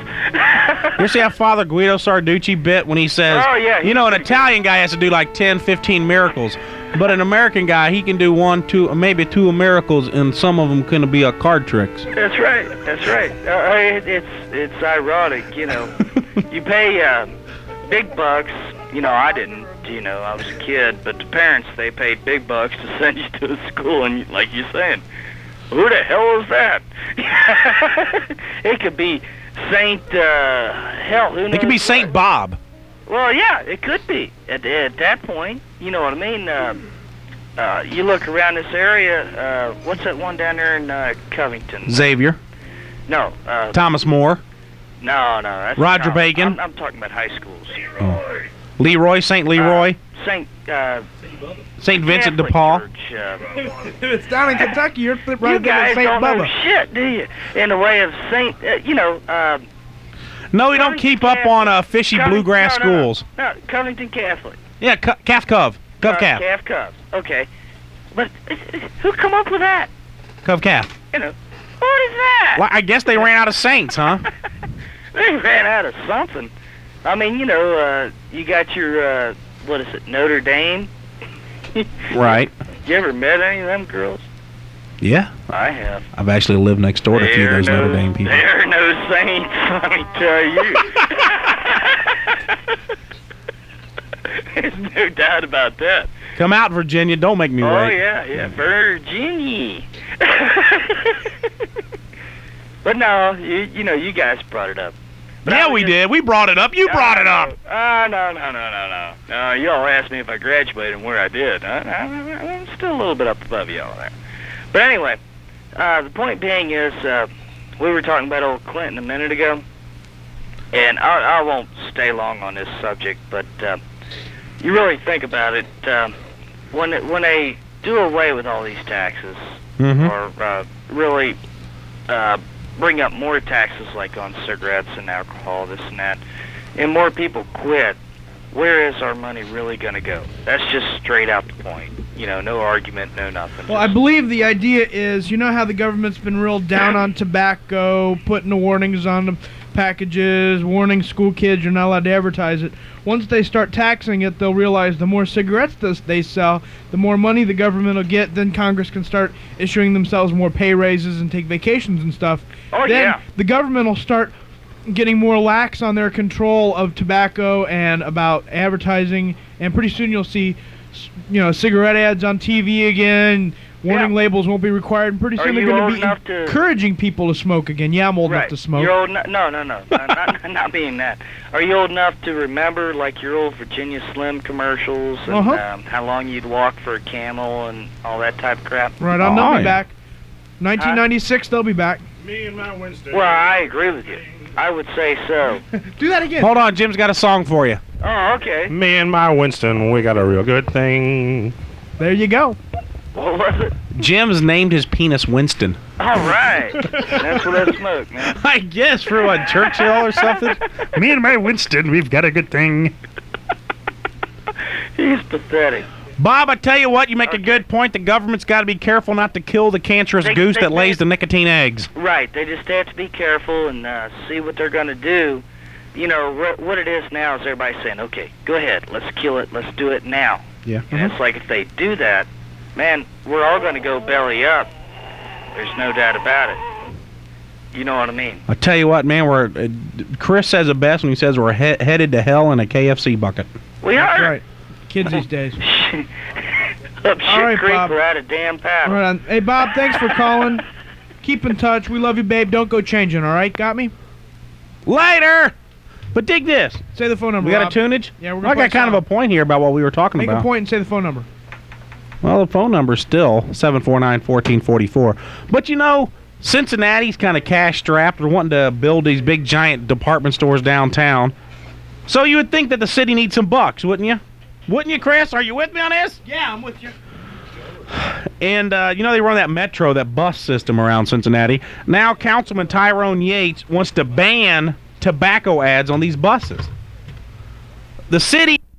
[SPEAKER 1] You see how Father Guido Sarducci bit when he says,
[SPEAKER 6] Oh, yeah,
[SPEAKER 1] you know, an Italian guy has to do like ten, fifteen miracles, but an American guy, he can do one, two, maybe two miracles, and some of them can be a card tricks.
[SPEAKER 6] That's right. That's right. Uh, it, it's it's ironic, you know. You pay uh, big bucks. You know, I didn't. You know, I was a kid, but the parents, they paid big bucks to send you to a school, and like you're saying, who the hell is that? It could be Saint uh, hell. Who knows
[SPEAKER 1] It could be
[SPEAKER 6] what?
[SPEAKER 1] Saint Bob.
[SPEAKER 6] Well, yeah, it could be at, at that point. You know what I mean? Uh, uh, you look around this area. Uh, what's that one down there in uh, Covington?
[SPEAKER 1] Xavier.
[SPEAKER 6] No. Uh,
[SPEAKER 1] Thomas More.
[SPEAKER 6] no, no. That's
[SPEAKER 1] Roger
[SPEAKER 6] no,
[SPEAKER 1] Bacon?
[SPEAKER 6] I'm, I'm talking about high schools.
[SPEAKER 1] Oh. Leroy, Saint Leroy.
[SPEAKER 6] Uh, Saint uh,
[SPEAKER 1] Saint Vincent de
[SPEAKER 6] Catholic
[SPEAKER 1] Paul.
[SPEAKER 6] Church, uh,
[SPEAKER 2] It's down in Kentucky. You're right
[SPEAKER 6] you
[SPEAKER 2] there
[SPEAKER 6] guys
[SPEAKER 2] with Saint
[SPEAKER 6] don't know
[SPEAKER 2] Bubba.
[SPEAKER 6] shit, do you? In the way of Saint, uh, you know. Uh,
[SPEAKER 1] No, we don't keep up on uh, fishy
[SPEAKER 6] Covington-
[SPEAKER 1] bluegrass
[SPEAKER 6] no, no, no.
[SPEAKER 1] schools.
[SPEAKER 6] No, Covington Catholic.
[SPEAKER 1] Yeah, cu- calf cove. Cove
[SPEAKER 6] Uh,
[SPEAKER 1] calf.
[SPEAKER 6] Calf Cubs. Okay. But uh, uh, who come up with that?
[SPEAKER 1] Cove calf.
[SPEAKER 6] You know, what is that?
[SPEAKER 1] Well, I guess they ran out of saints, huh?
[SPEAKER 6] They ran out of something. I mean, you know, uh, you got your, uh, what is it, Notre Dame?
[SPEAKER 1] Right.
[SPEAKER 6] You ever met any of them girls?
[SPEAKER 1] Yeah.
[SPEAKER 6] I have.
[SPEAKER 1] I've actually lived next door to a few of those
[SPEAKER 6] They're no,
[SPEAKER 1] Notre Dame people.
[SPEAKER 6] They're no saints, let me tell you. There's no doubt about that.
[SPEAKER 1] Come out, Virginia. Don't make me
[SPEAKER 6] Oh,
[SPEAKER 1] wait.
[SPEAKER 6] yeah, yeah, Virginia. But no, you, you know, you guys brought it up. But I
[SPEAKER 1] Yeah,
[SPEAKER 6] was
[SPEAKER 1] we
[SPEAKER 6] just-
[SPEAKER 1] did. We brought it up. You brought it up.
[SPEAKER 6] Ah, no, no, no, no, no. No, y'all asked me if I graduated and where I did. I, I, I'm still a little bit up above y'all there. But anyway, uh, the point being is, uh, we were talking about old Clinton a minute ago, and I, I won't stay long on this subject, but uh, you really think about it, uh, when it, when they do away with all these taxes,
[SPEAKER 1] Mhm.
[SPEAKER 6] or uh, really uh, bring up more taxes like on cigarettes and alcohol, this and that, and more people quit, where is our money really going to go? That's just straight out the point. You know, no argument, no nothing.
[SPEAKER 2] Well, I believe the idea is, you know how the government's been real down on tobacco, putting the warnings on the packages, warning school kids you're not allowed to advertise it. Once they start taxing it, they'll realize the more cigarettes this, they sell, the more money the government will get. Then Congress can start issuing themselves more pay raises and take vacations and stuff.
[SPEAKER 6] Oh,
[SPEAKER 2] then
[SPEAKER 6] yeah.
[SPEAKER 2] the government will start getting more lax on their control of tobacco and about advertising, and pretty soon you'll see, you know, cigarette ads on T V again. Warning
[SPEAKER 6] Yeah.
[SPEAKER 2] labels won't be required, and pretty
[SPEAKER 6] Are
[SPEAKER 2] soon they're
[SPEAKER 6] you
[SPEAKER 2] going
[SPEAKER 6] old
[SPEAKER 2] to be
[SPEAKER 6] enough to-
[SPEAKER 2] encouraging people to smoke again. Yeah, I'm old
[SPEAKER 6] right.
[SPEAKER 2] enough to smoke.
[SPEAKER 6] You're old enough? No, no, no. not, not, not being that. Are you old enough to remember, like, your old Virginia Slim commercials and
[SPEAKER 2] Uh-huh.
[SPEAKER 6] um, how long you'd walk for a camel and all that type of crap?
[SPEAKER 2] Right on,
[SPEAKER 1] Oh,
[SPEAKER 2] they'll
[SPEAKER 1] yeah.
[SPEAKER 2] be back. nineteen ninety-six, they'll be back.
[SPEAKER 4] Me and my Winston.
[SPEAKER 6] Well, I agree with you. I would say so.
[SPEAKER 2] Do that again.
[SPEAKER 1] Hold on, Jim's got a song for you.
[SPEAKER 6] Oh, okay.
[SPEAKER 9] Me and my Winston, we got a real good thing.
[SPEAKER 2] There you go.
[SPEAKER 6] What was it?
[SPEAKER 1] Jim's named his penis Winston.
[SPEAKER 6] All right. That's what I smoke, man.
[SPEAKER 1] I guess for what, Churchill or something?
[SPEAKER 4] Me and my Winston, we've got a good thing.
[SPEAKER 6] He's pathetic.
[SPEAKER 1] Bob, I tell you what, you make a good point. The government's got to be careful not to kill the cancerous
[SPEAKER 6] They-
[SPEAKER 1] goose
[SPEAKER 6] they-
[SPEAKER 1] that lays
[SPEAKER 6] they-
[SPEAKER 1] the nicotine eggs.
[SPEAKER 6] Right. They just have to be careful and uh, see what they're going to do. You know, wh- what it is now is everybody saying, okay, go ahead, let's kill it, let's do it now.
[SPEAKER 1] Yeah.
[SPEAKER 6] And it's like if they do that, man, we're all going to go belly up. There's no doubt about it. You know what I mean?
[SPEAKER 1] I tell you what, man, we're uh, Chris says it best when he says we're he- headed to hell in a K F C bucket.
[SPEAKER 6] We
[SPEAKER 2] That's
[SPEAKER 6] are.
[SPEAKER 2] right. Kids these days.
[SPEAKER 6] Up shit
[SPEAKER 2] All right,
[SPEAKER 6] creek,
[SPEAKER 2] Bob.
[SPEAKER 6] we're out of damn paddle.
[SPEAKER 2] Right on. Hey, Bob, thanks for calling. Keep in touch. We love you, babe. Don't go changing, all right? Got me?
[SPEAKER 1] Later! But dig this.
[SPEAKER 2] Say the phone number,
[SPEAKER 1] We got
[SPEAKER 2] Rob.
[SPEAKER 1] a tunage?
[SPEAKER 2] Yeah, we're
[SPEAKER 1] I
[SPEAKER 2] gonna play
[SPEAKER 1] got kind of
[SPEAKER 2] song.
[SPEAKER 1] a point here about what we were talking
[SPEAKER 2] Make
[SPEAKER 1] about.
[SPEAKER 2] a point and say the phone number.
[SPEAKER 1] Well, the phone number's still seven four nine, one four four four. But you know, Cincinnati's kind of cash strapped. They're wanting to build these big giant department stores downtown. So you would think that the city needs some bucks, wouldn't you? Wouldn't you, Chris? Are you with me on this?
[SPEAKER 2] Yeah, I'm with you.
[SPEAKER 1] And, uh, you know, they run that metro, that bus system around Cincinnati. Now Councilman Tyrone Yates wants to ban tobacco ads on these buses. The city